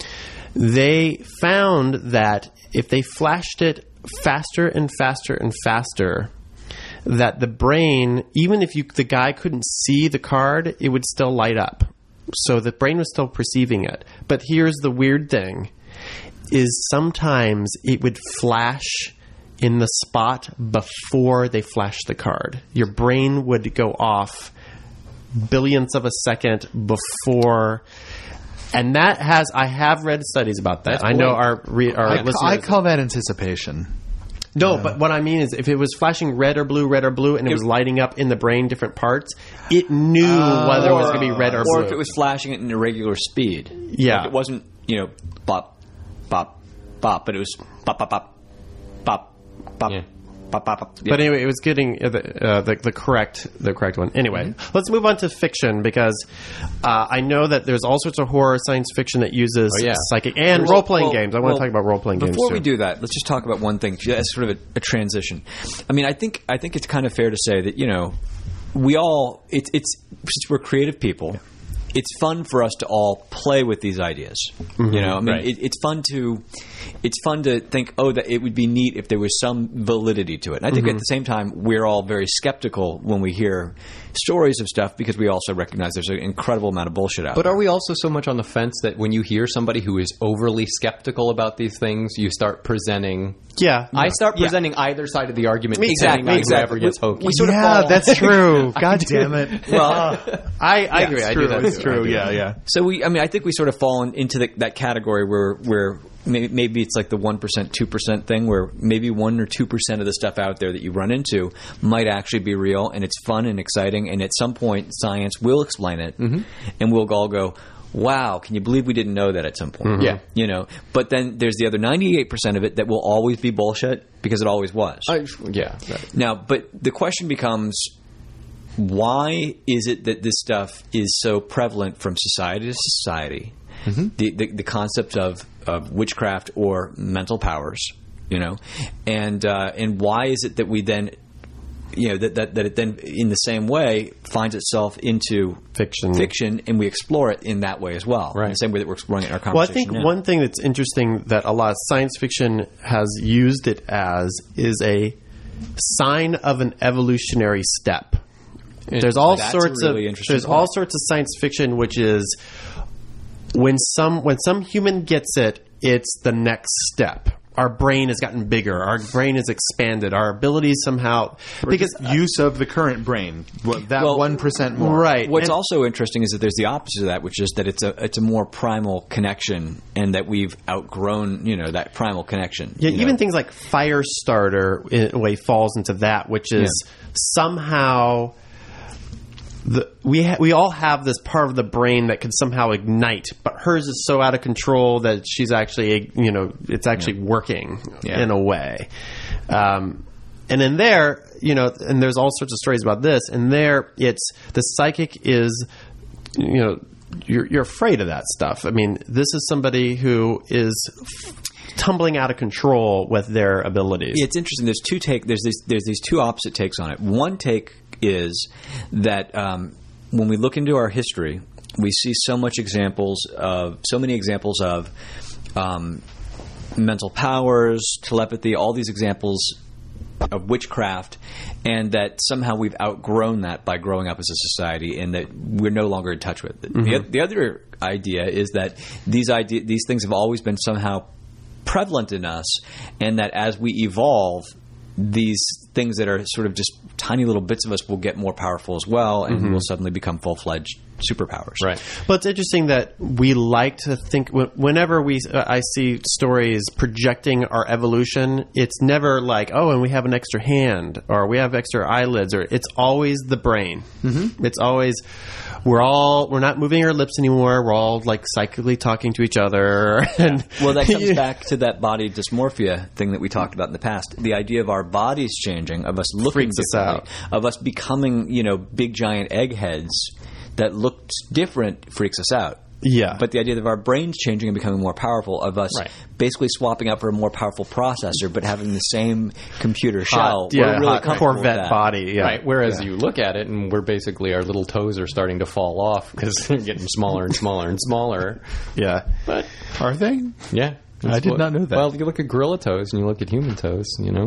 They found that if they flashed it faster and faster and faster, that the brain, even if the guy couldn't see the card, it would still light up. So the brain was still perceiving it. But here's the weird thing, is sometimes it would flash in the spot before they flashed the card. Your brain would go off billionths of a second before... And I have read studies about that. I know our listeners. I call that anticipation. No, but what I mean is if it was flashing red or blue, and it was lighting up in the brain different parts, it knew whether it was going to be red or blue. Or if it was flashing at an irregular speed. Yeah. Like it wasn't, bop, bop, bop, but it was bop, bop, bop, bop, bop. Yeah. But anyway, it was getting the correct one. Anyway, let's move on to fiction because I know that there's all sorts of horror science fiction that uses psychic and role-playing games. I want to talk about role-playing games Before too. we do that, let's just talk about one thing as sort of a transition. I mean, I think it's kind of fair to say that we all since we're creative people. It's fun for us to all play with these ideas. It's fun to think, that it would be neat if there was some validity to it. And I think at the same time, we're all very skeptical when we hear stories of stuff because we also recognize there's an incredible amount of bullshit out there. But are we also so much on the fence that when you hear somebody who is overly skeptical about these things, you start presenting... Yeah. I start presenting either side of the argument. Exactly. Whoever gets hokey. That's true. God damn it. Well, I agree. I do that. It's true. Yeah. So I think we sort of fall into that category where maybe it's like the 1%, 2% thing where maybe 1 or 2% of the stuff out there that you run into might actually be real and it's fun and exciting, and at some point science will explain it and we'll all go, wow, can you believe we didn't know that at some point? Yeah. But then there's the other 98% of it that will always be bullshit because it always was. Right. Now, but the question becomes, why is it that this stuff is so prevalent from society to society? The concept of witchcraft or mental powers, and why is it that we then, that it then in the same way finds itself into fiction, and we explore it in that way as well, in the same way that we're exploring it in our conversation. Well, I think one thing that's interesting that a lot of science fiction has used it as is a sign of an evolutionary step. There's all sorts of science fiction which is when some human gets it, it's the next step. our brain has gotten bigger, our brain has expanded, our abilities somehow because use of the current brain, that 1% more. Right. What's also interesting is that there's the opposite of that, which is that it's a more primal connection, and that we've outgrown that primal connection. Yeah, even things like Firestarter in a way falls into that, which is somehow we all have this part of the brain that could somehow ignite, but hers is so out of control that she's actually it's actually working in a way. And in there, and there's all sorts of stories about this. And there, it's the psychic is, you're afraid of that stuff. I mean, this is somebody who is tumbling out of control with their abilities. Yeah, it's interesting. There's these two opposite takes on it. One take is that when we look into our history, we see so many examples of mental powers, telepathy, all these examples of witchcraft, and that somehow we've outgrown that by growing up as a society, and that we're no longer in touch with it. Mm-hmm. The other idea is that these things have always been somehow prevalent in us, and that as we evolve, these things that are sort of just tiny little bits of us will get more powerful as well, and will suddenly become full-fledged superpowers. Right. But it's interesting that we like to think whenever I see stories projecting our evolution, it's never like, oh, and we have an extra hand, or we have extra eyelids, or it's always the brain. Mm-hmm. It's always we're not moving our lips anymore. We're all like psychically talking to each other. And well, that comes back to that body dysmorphia thing that we talked about in the past. The idea of our bodies changing, of us looking differently, of us becoming, big giant eggheads that looked different freaks us out. Yeah. But the idea of our brains changing and becoming more powerful, of us basically swapping out for a more powerful processor, but having the same computer shell. We're really comfortable Corvette with that. body. Yeah. Right. Whereas you look at it, and we're basically, our little toes are starting to fall off because they're getting smaller and smaller and smaller. Yeah. But are they? Yeah. I did not know that. Well, you look at gorilla toes and you look at human toes,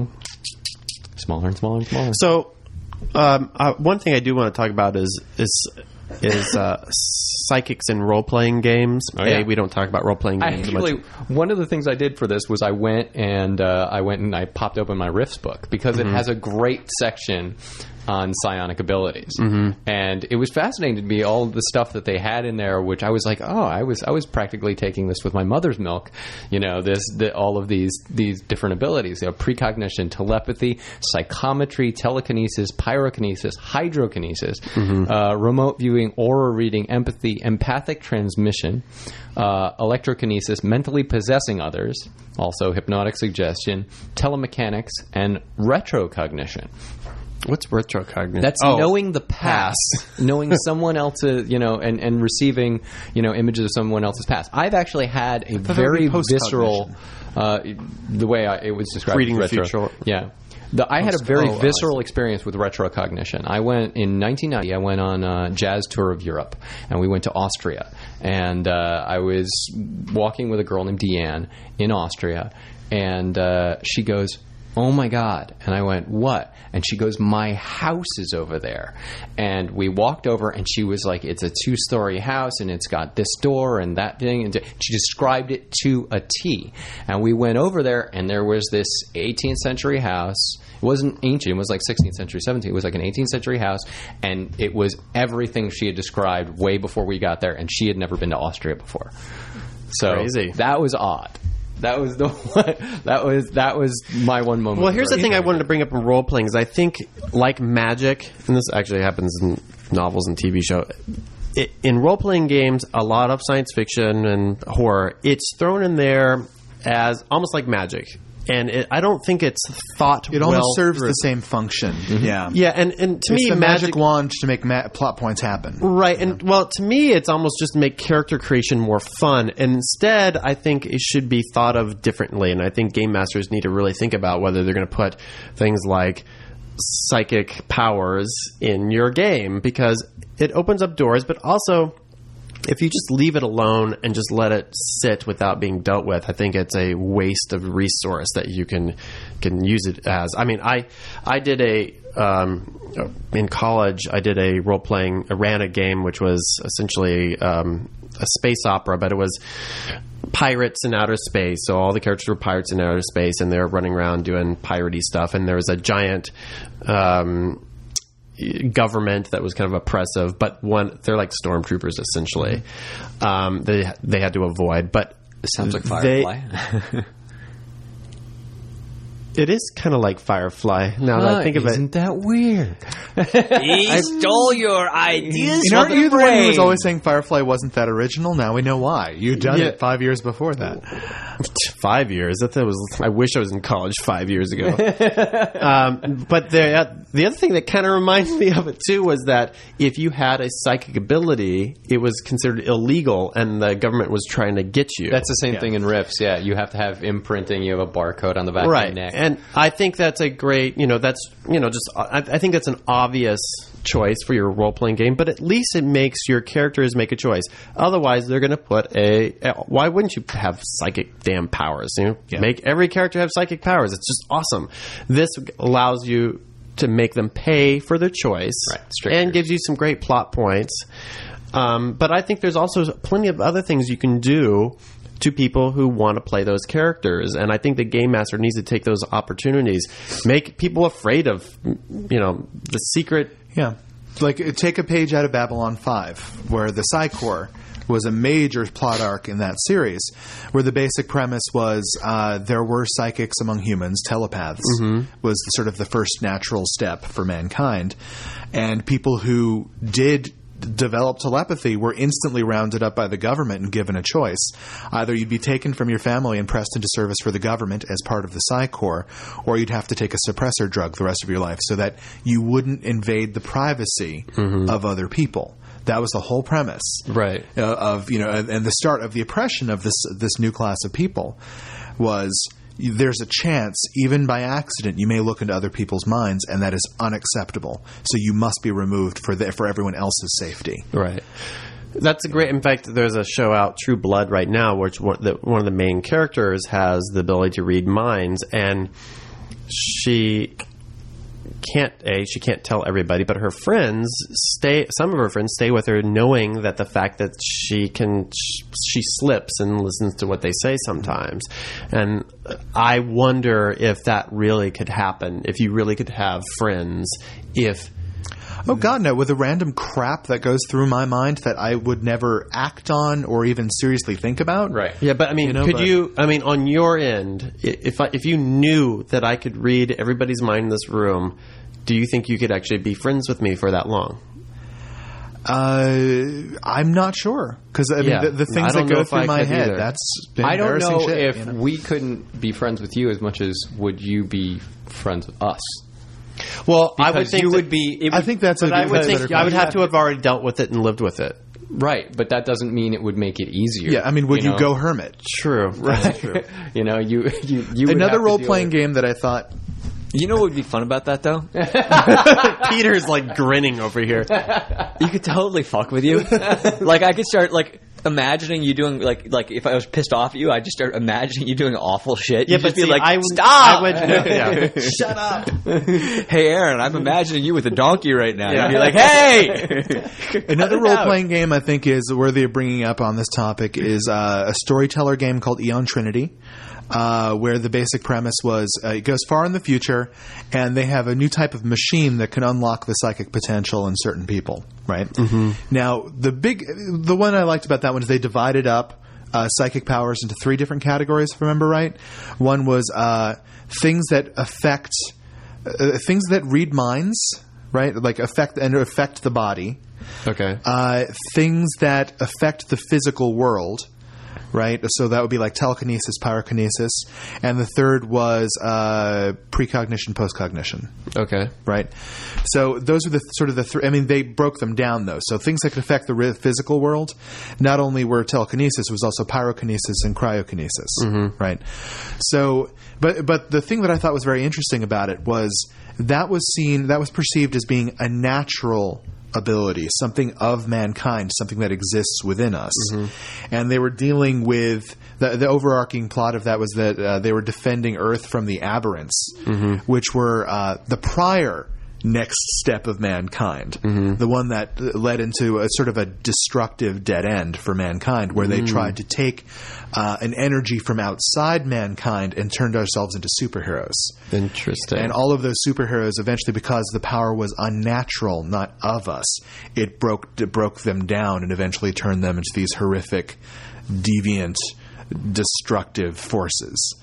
smaller and smaller and smaller. So, one thing I do want to talk about is psychics in role-playing games. We don't talk about role-playing games Actually, much. one of the things I did for this was I went and I popped open my Rifts book because it has a great section on psionic abilities, and it was fascinating to me, all the stuff that they had in there, which I was like, oh, I was practically taking this with my mother's milk, all of these different abilities, precognition, telepathy, psychometry, telekinesis, pyrokinesis, hydrokinesis, remote viewing, aura reading, empathy, empathic transmission, electrokinesis, mentally possessing others, also hypnotic suggestion, telemechanics, and retrocognition. What's retrocognition? That's knowing the past, knowing someone else's, and receiving, images of someone else's past. I've actually had a very visceral, the way it was described. Reading as retro. the future. Yeah. I had a very visceral experience with retrocognition. I went in 1990. I went on a jazz tour of Europe, and we went to Austria. And I was walking with a girl named Deanne in Austria, and she goes, "Oh my God." And I went, "What?" And she goes, "My house is over there." And we walked over, and she was like, "It's a 2-story house, and it's got this door and that thing." And she described it to a T. And we went over there, and there was this 18th century house. It wasn't ancient. It was like 16th century, 17th. It was like an 18th century house, and it was everything she had described way before we got there, and she had never been to Austria before. So crazy. That was odd. That was the one, that was my one moment. Well, here's the thing I wanted to bring up in role playing is I think, like magic, and this actually happens in novels and TV shows. In role playing games, a lot of science fiction and horror, it's thrown in there as almost like magic. And I don't think it's thought it almost serves the same function. Mm-hmm. Yeah, and to me, the magic wand to make plot points happen. Right, and to me, it's almost just to make character creation more fun. And instead, I think it should be thought of differently. And I think game masters need to really think about whether they're going to put things like psychic powers in your game, because it opens up doors, but also, if you just leave it alone and just let it sit without being dealt with, I think it's a waste of resource that you can use it as. I mean, I did in college, I did I ran a game which was essentially a space opera, but it was pirates in outer space. So all the characters were pirates in outer space, and they're running around doing piratey stuff. And there was a giant government that was kind of oppressive, but they're like stormtroopers essentially. They had to avoid, but It sounds like Firefly. It is kind of like Firefly. Now that I think of it, Isn't that weird? He stole your ideas. Aren't you the one who was always saying Firefly wasn't that original? Now we know why. You'd done it 5 years before that. 5 years. I wish I was in college 5 years ago. But the other thing that kind of reminds me of it too was that if you had a psychic ability, it was considered illegal, and the government was trying to get you. That's the same thing in Rifts. Yeah, you have to have imprinting. You have a barcode on the back of your neck. And I think that's a great, I think that's an obvious choice for your role-playing game, but at least it makes your characters make a choice. Otherwise, they're going to put why wouldn't you have psychic damn powers? Make every character have psychic powers. It's just awesome. This allows you to make them pay for their choice, and gives you some great plot points. But I think there's also plenty of other things you can do to people who want to play those characters, and I think the game master needs to take those opportunities, make people afraid of, the secret. Yeah, like take a page out of Babylon 5, where the Psy-Core was a major plot arc in that series, where the basic premise was there were psychics among humans, telepaths was sort of the first natural step for mankind, and people who did develop telepathy were instantly rounded up by the government and given a choice. Either you'd be taken from your family and pressed into service for the government as part of the Psy-Core, or you'd have to take a suppressor drug the rest of your life so that you wouldn't invade the privacy of other people. That was the whole premise, right? And the start of the oppression of this new class of people was, there's a chance, even by accident, you may look into other people's minds, and that is unacceptable. So you must be removed for everyone else's safety. Right. That's a great. In fact, there's a show out, True Blood, right now, which one of the main characters has the ability to read minds, and she can't tell everybody, but her friends some of her friends stay with her, knowing that the fact that she slips and listens to what they say sometimes. And I wonder if that really could happen, if you really could have friends, if... Oh, God, no. With the random crap that goes through my mind that I would never act on or even seriously think about. Right. Yeah, but I mean, on your end, if you knew that I could read everybody's mind in this room, do you think you could actually be friends with me for that long? I'm not sure. Because, the things that go through my head, either. That's I don't know shit, if we couldn't be friends with you as much as would you be friends with us. Well, because I would think you would be. I think that's. I would think I would have to have already dealt with it and lived with it. Right, but that doesn't mean it would make it easier. Yeah, I mean, would you go hermit? True, right? True. you another role playing game that I thought. You know what would be fun about that, though? Peter's like grinning over here. You could totally fuck with you. Like, I could start imagining you doing like if I was pissed off at you, I'd just start imagining you doing awful shit. Yeah, You'd just be like, stop! Shut up! Hey, Aaron, I'm imagining you with a donkey right now. You'd be like, hey! Another role-playing game I think is worthy of bringing up on this topic is a storyteller game called Eon Trinity. Where the basic premise was it goes far in the future, and they have a new type of machine that can unlock the psychic potential in certain people, right? Mm-hmm. Now, the one I liked about that one is they divided up psychic powers into 3 different categories, if I remember right. One was things that affect things that read minds, right? Like affect the body. Okay. Things that affect the physical world. Right, so that would be like telekinesis, pyrokinesis, and the third was precognition, postcognition. Okay, right. So those are the sort of the three. I mean, they broke them down though. So things that could affect the physical world, not only were telekinesis, it was also pyrokinesis and cryokinesis. Right. So, but the thing that I thought was very interesting about it was that was perceived as being a natural ability, something of mankind, something that exists within us. And they were dealing with the overarching plot of that was that they were defending Earth from the aberrants, which were the prior next step of mankind, the one that led into a sort of a destructive dead end for mankind, where they tried to take an energy from outside mankind and turned ourselves into superheroes. Interesting. And all of those superheroes eventually, because the power was unnatural, not of us, it broke them down and eventually turned them into these horrific, deviant, destructive forces.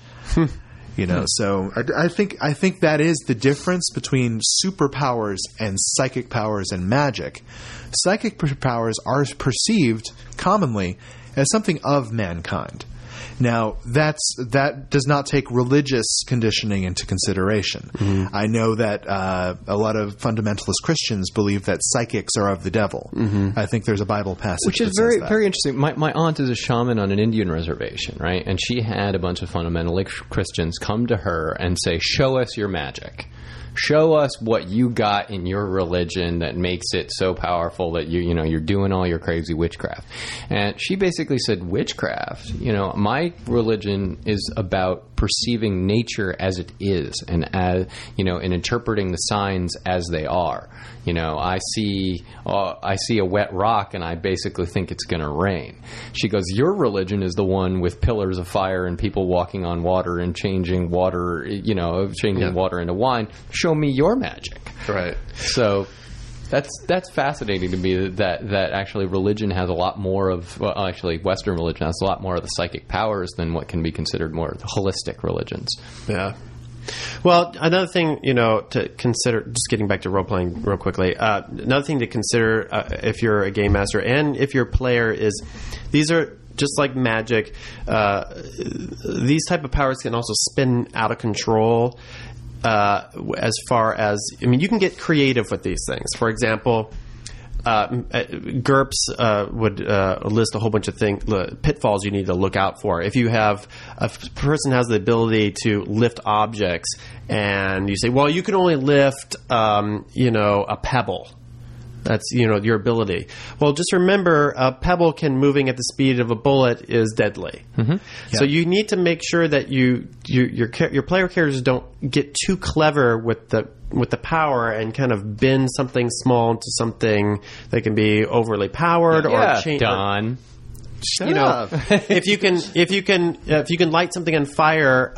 So I think that is the difference between superpowers and psychic powers and magic. Psychic powers are perceived commonly as something of mankind. Now, that does not take religious conditioning into consideration. I know that a lot of fundamentalist Christians believe that psychics are of the devil. I think there's a Bible passage which is that says that. very interesting. My aunt is a shaman on an Indian reservation, right? And she had a bunch of fundamentalist Christians come to her and say, "Show us your magic. Show us what you got in your religion that makes it so powerful that you're doing all your crazy witchcraft." And she basically said, "Witchcraft, my religion is about perceiving nature as it is, and and interpreting the signs as they are. I see a wet rock, and I basically think it's going to rain." She goes, "Your religion is the one with pillars of fire and people walking on water and changing water, water into wine. Show me your magic." Right. So that's fascinating to me that actually religion has a lot more of, Western religion has a lot more of the psychic powers than what can be considered more holistic religions. Yeah. Well, another thing, to consider, just getting back to role-playing real quickly, another thing to consider if you're a game master and if your player is, these are just like magic, these type of powers can also spin out of control. As far as, you can get creative with these things. For example, GURPS would list a whole bunch of pitfalls you need to look out for. If you have a person has the ability to lift objects, and you say, well, you can only lift, a pebble. That's, your ability. Well, just remember, a pebble moving at the speed of a bullet is deadly. Yeah. So you need to make sure that your player characters don't get too clever with the power and kind of bend something small into something that can be overly powered or change. Done. If you can light something on fire,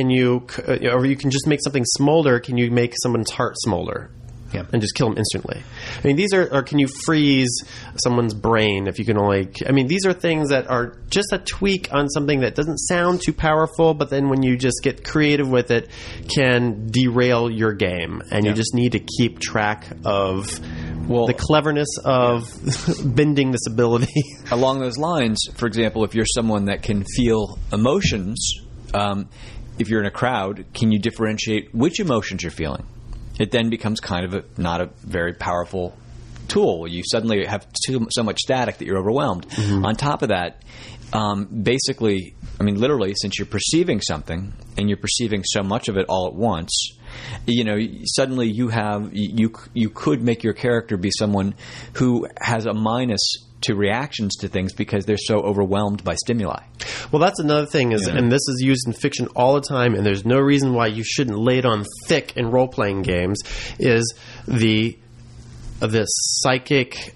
or you can just make something smolder? Can you make someone's heart smolder? Yeah. And just kill them instantly. These are can you freeze someone's brain if you can only... these are things that are just a tweak on something that doesn't sound too powerful, but then when you just get creative with it, can derail your game. And you just need to keep track of the cleverness of bending this ability. Along those lines, for example, if you're someone that can feel emotions, if you're in a crowd, can you differentiate which emotions you're feeling? It then becomes kind of not a very powerful tool. You suddenly have so much static that you're overwhelmed. On top of that, basically, literally, since you're perceiving something and you're perceiving so much of it all at once, suddenly you could make your character be someone who has a minus to reactions to things because they're so overwhelmed by stimuli. Well, that's another thing, and this is used in fiction all the time, and there's no reason why you shouldn't lay it on thick in role-playing games, is the psychic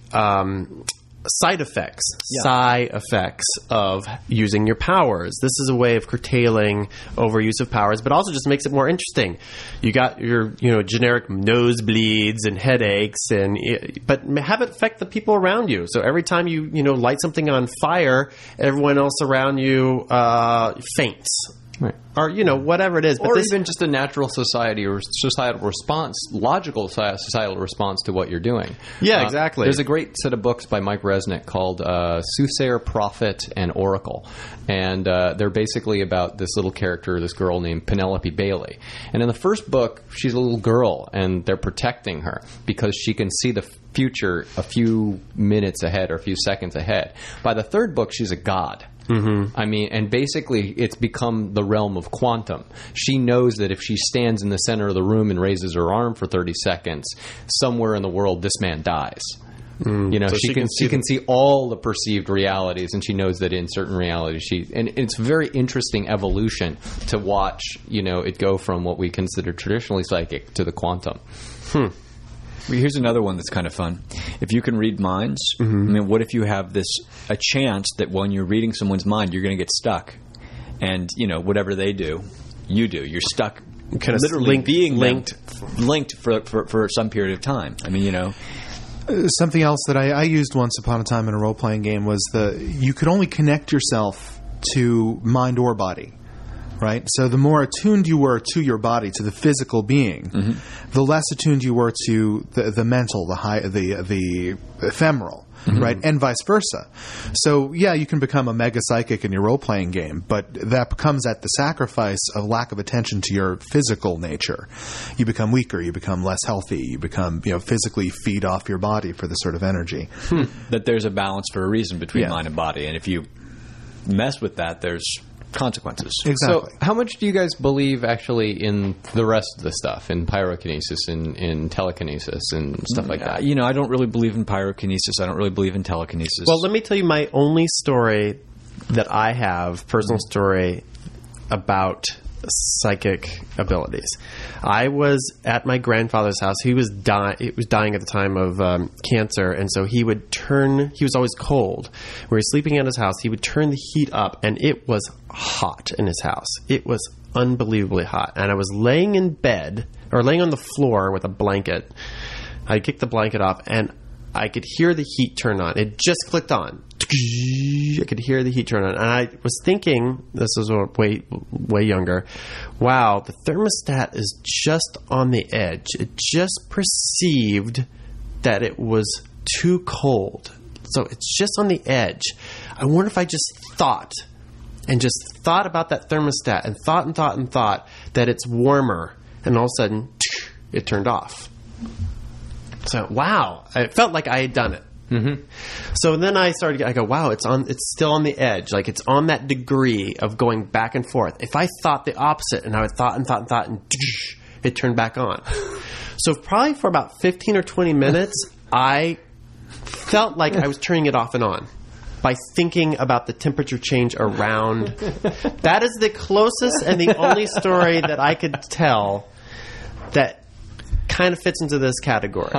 side effects, psi effects of using your powers. This is a way of curtailing overuse of powers, but also just makes it more interesting. You got your generic nosebleeds and headaches, but have it affect the people around you. So every time you light something on fire, everyone else around you faints. Right. Or, whatever it is. But even just a natural society or societal response, logical societal response to what you're doing. Yeah, exactly. There's a great set of books by Mike Resnick called Soothsayer, Prophet, and Oracle. And they're basically about this little character, this girl named Penelope Bailey. And in the first book, she's a little girl, and they're protecting her because she can see the future a few minutes ahead or a few seconds ahead. By the third book, she's a god. And basically it's become the realm of quantum. She knows that if she stands in the center of the room and raises her arm for 30 seconds, somewhere in the world this man dies. So she can see all the perceived realities, and she knows that in certain realities and it's a very interesting evolution to watch, it go from what we consider traditionally psychic to the quantum. Here's another one that's kind of fun. If you can read minds, I mean, what if you have a chance that when you're reading someone's mind, you're going to get stuck, and whatever they do, you do. You're stuck, kind of literally being linked for some period of time. I mean, Something else that I used once upon a time in a role-playing game was you could only connect yourself to mind or body. Right? So the more attuned you were to your body, to the physical being, the less attuned you were to the mental, the ephemeral, right? And vice versa. So, yeah, you can become a mega psychic in your role-playing game, but that comes at the sacrifice of lack of attention to your physical nature. You become weaker, you become less healthy, you become, physically feed off your body for this sort of energy. That there's a balance for a reason between mind and body, and if you mess with that, there's consequences. Exactly. So how much do you guys believe actually in the rest of the stuff, in pyrokinesis, in telekinesis and stuff like that? I don't really believe in pyrokinesis. I don't really believe in telekinesis. Well, let me tell you my only story that I have, personal story about psychic abilities. I was at my grandfather's house. He was dying at the time of cancer, and so he was always cold. We were sleeping at his house. He would turn the heat up, and it was hot in his house. It was unbelievably hot. And I was laying in bed, or laying on the floor with a blanket. I kicked the blanket off, and I could hear the heat turn on. It just clicked on. I could hear the heat turn on. And I was thinking, this was way, way younger, wow, the thermostat is just on the edge. It just perceived that it was too cold. So it's just on the edge. I wonder if I just thought about that thermostat and thought that it's warmer. And all of a sudden, it turned off. So, wow, it felt like I had done it. So then I go, wow, it's still on the edge. Like it's on that degree of going back and forth. If I thought the opposite and I would thought and it turned back on. So probably for about 15 or 20 minutes, I felt like I was turning it off and on by thinking about the temperature change around. That is the closest and the only story that I could tell that kind of fits into this category.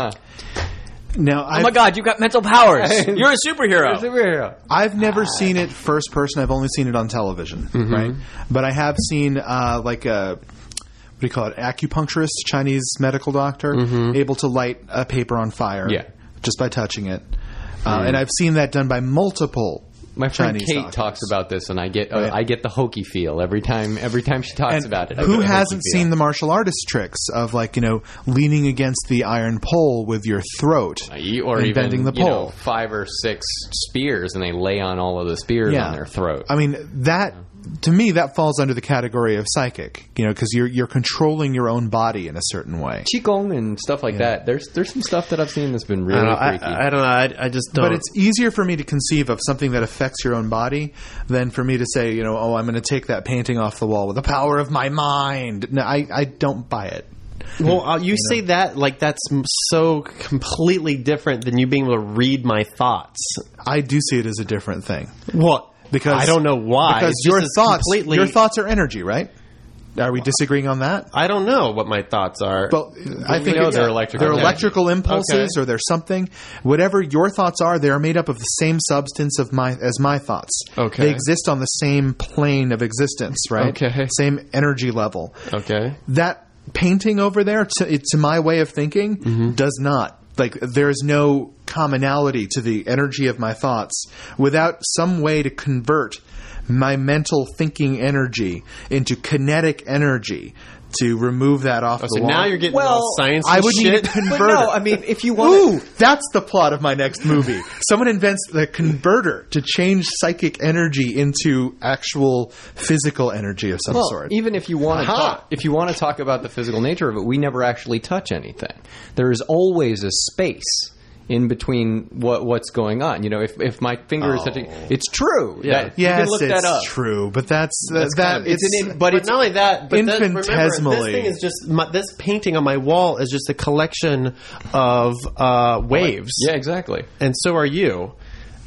Now, oh my God, you've got mental powers. You're a superhero. I've never seen it first person. I've only seen it on television, right? But I have seen what do you call it? Acupuncturist, Chinese medical doctor, able to light a paper on fire just by touching it. And I've seen that done by multiple My friend Chinese Kate doctors. talks about this, and I get the hokey feel every time she talks about it. Who hasn't seen the martial artist tricks of leaning against the iron pole with your throat or and even bending the pole? 5 or 6 spears, and they lay on all of the spears on their throat. I mean that. To me, that falls under the category of psychic, because you're controlling your own body in a certain way. Qigong and stuff like that. There's some stuff that I've seen that's been really freaky. I don't know. I just don't. But it's easier for me to conceive of something that affects your own body than for me to say, I'm going to take that painting off the wall with the power of my mind. No, I don't buy it. Well, you say that like that's so completely different than you being able to read my thoughts. I do see it as a different thing. What? Because I don't know why. Because your thoughts are energy, right? Are we disagreeing on that? I don't know what my thoughts are. Well, I think they're electrical. They're electrical impulses, or they're something. Whatever your thoughts are, they are made up of the same substance as my thoughts. Okay. They exist on the same plane of existence, right? Okay. Same energy level. Okay. That painting over there, to my way of thinking, does not. There is no commonality to the energy of my thoughts without some way to convert my mental thinking energy into kinetic energy to remove that off the wall. So now you're getting all science I would shit. need a converter. No, I mean, if you want that's the plot of my next movie. Someone invents the converter to change psychic energy into actual physical energy of some sort. Even if you want to talk about the physical nature of it, we never actually touch anything. There is always a space in between what's going on. If my finger is touching, it's true. Yeah. You can look that up. It's true, but but it's not only that. But infinitesimally. This thing is just this painting on my wall is just a collection of waves. Yeah, exactly. And so are you.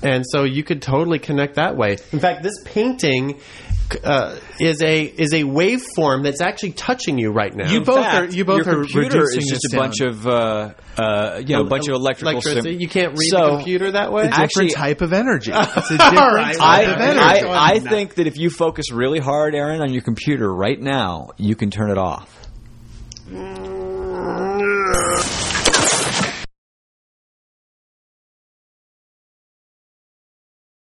And so you could totally connect that way. In fact, this painting is a waveform that's actually touching you right now. You both are your computer reducing is just this a bunch of bunch of electrical electricity. You can't read the computer that way. It's a different type of energy. It's a different type of energy. I think that if you focus really hard, Aaron, on your computer right now, you can turn it off.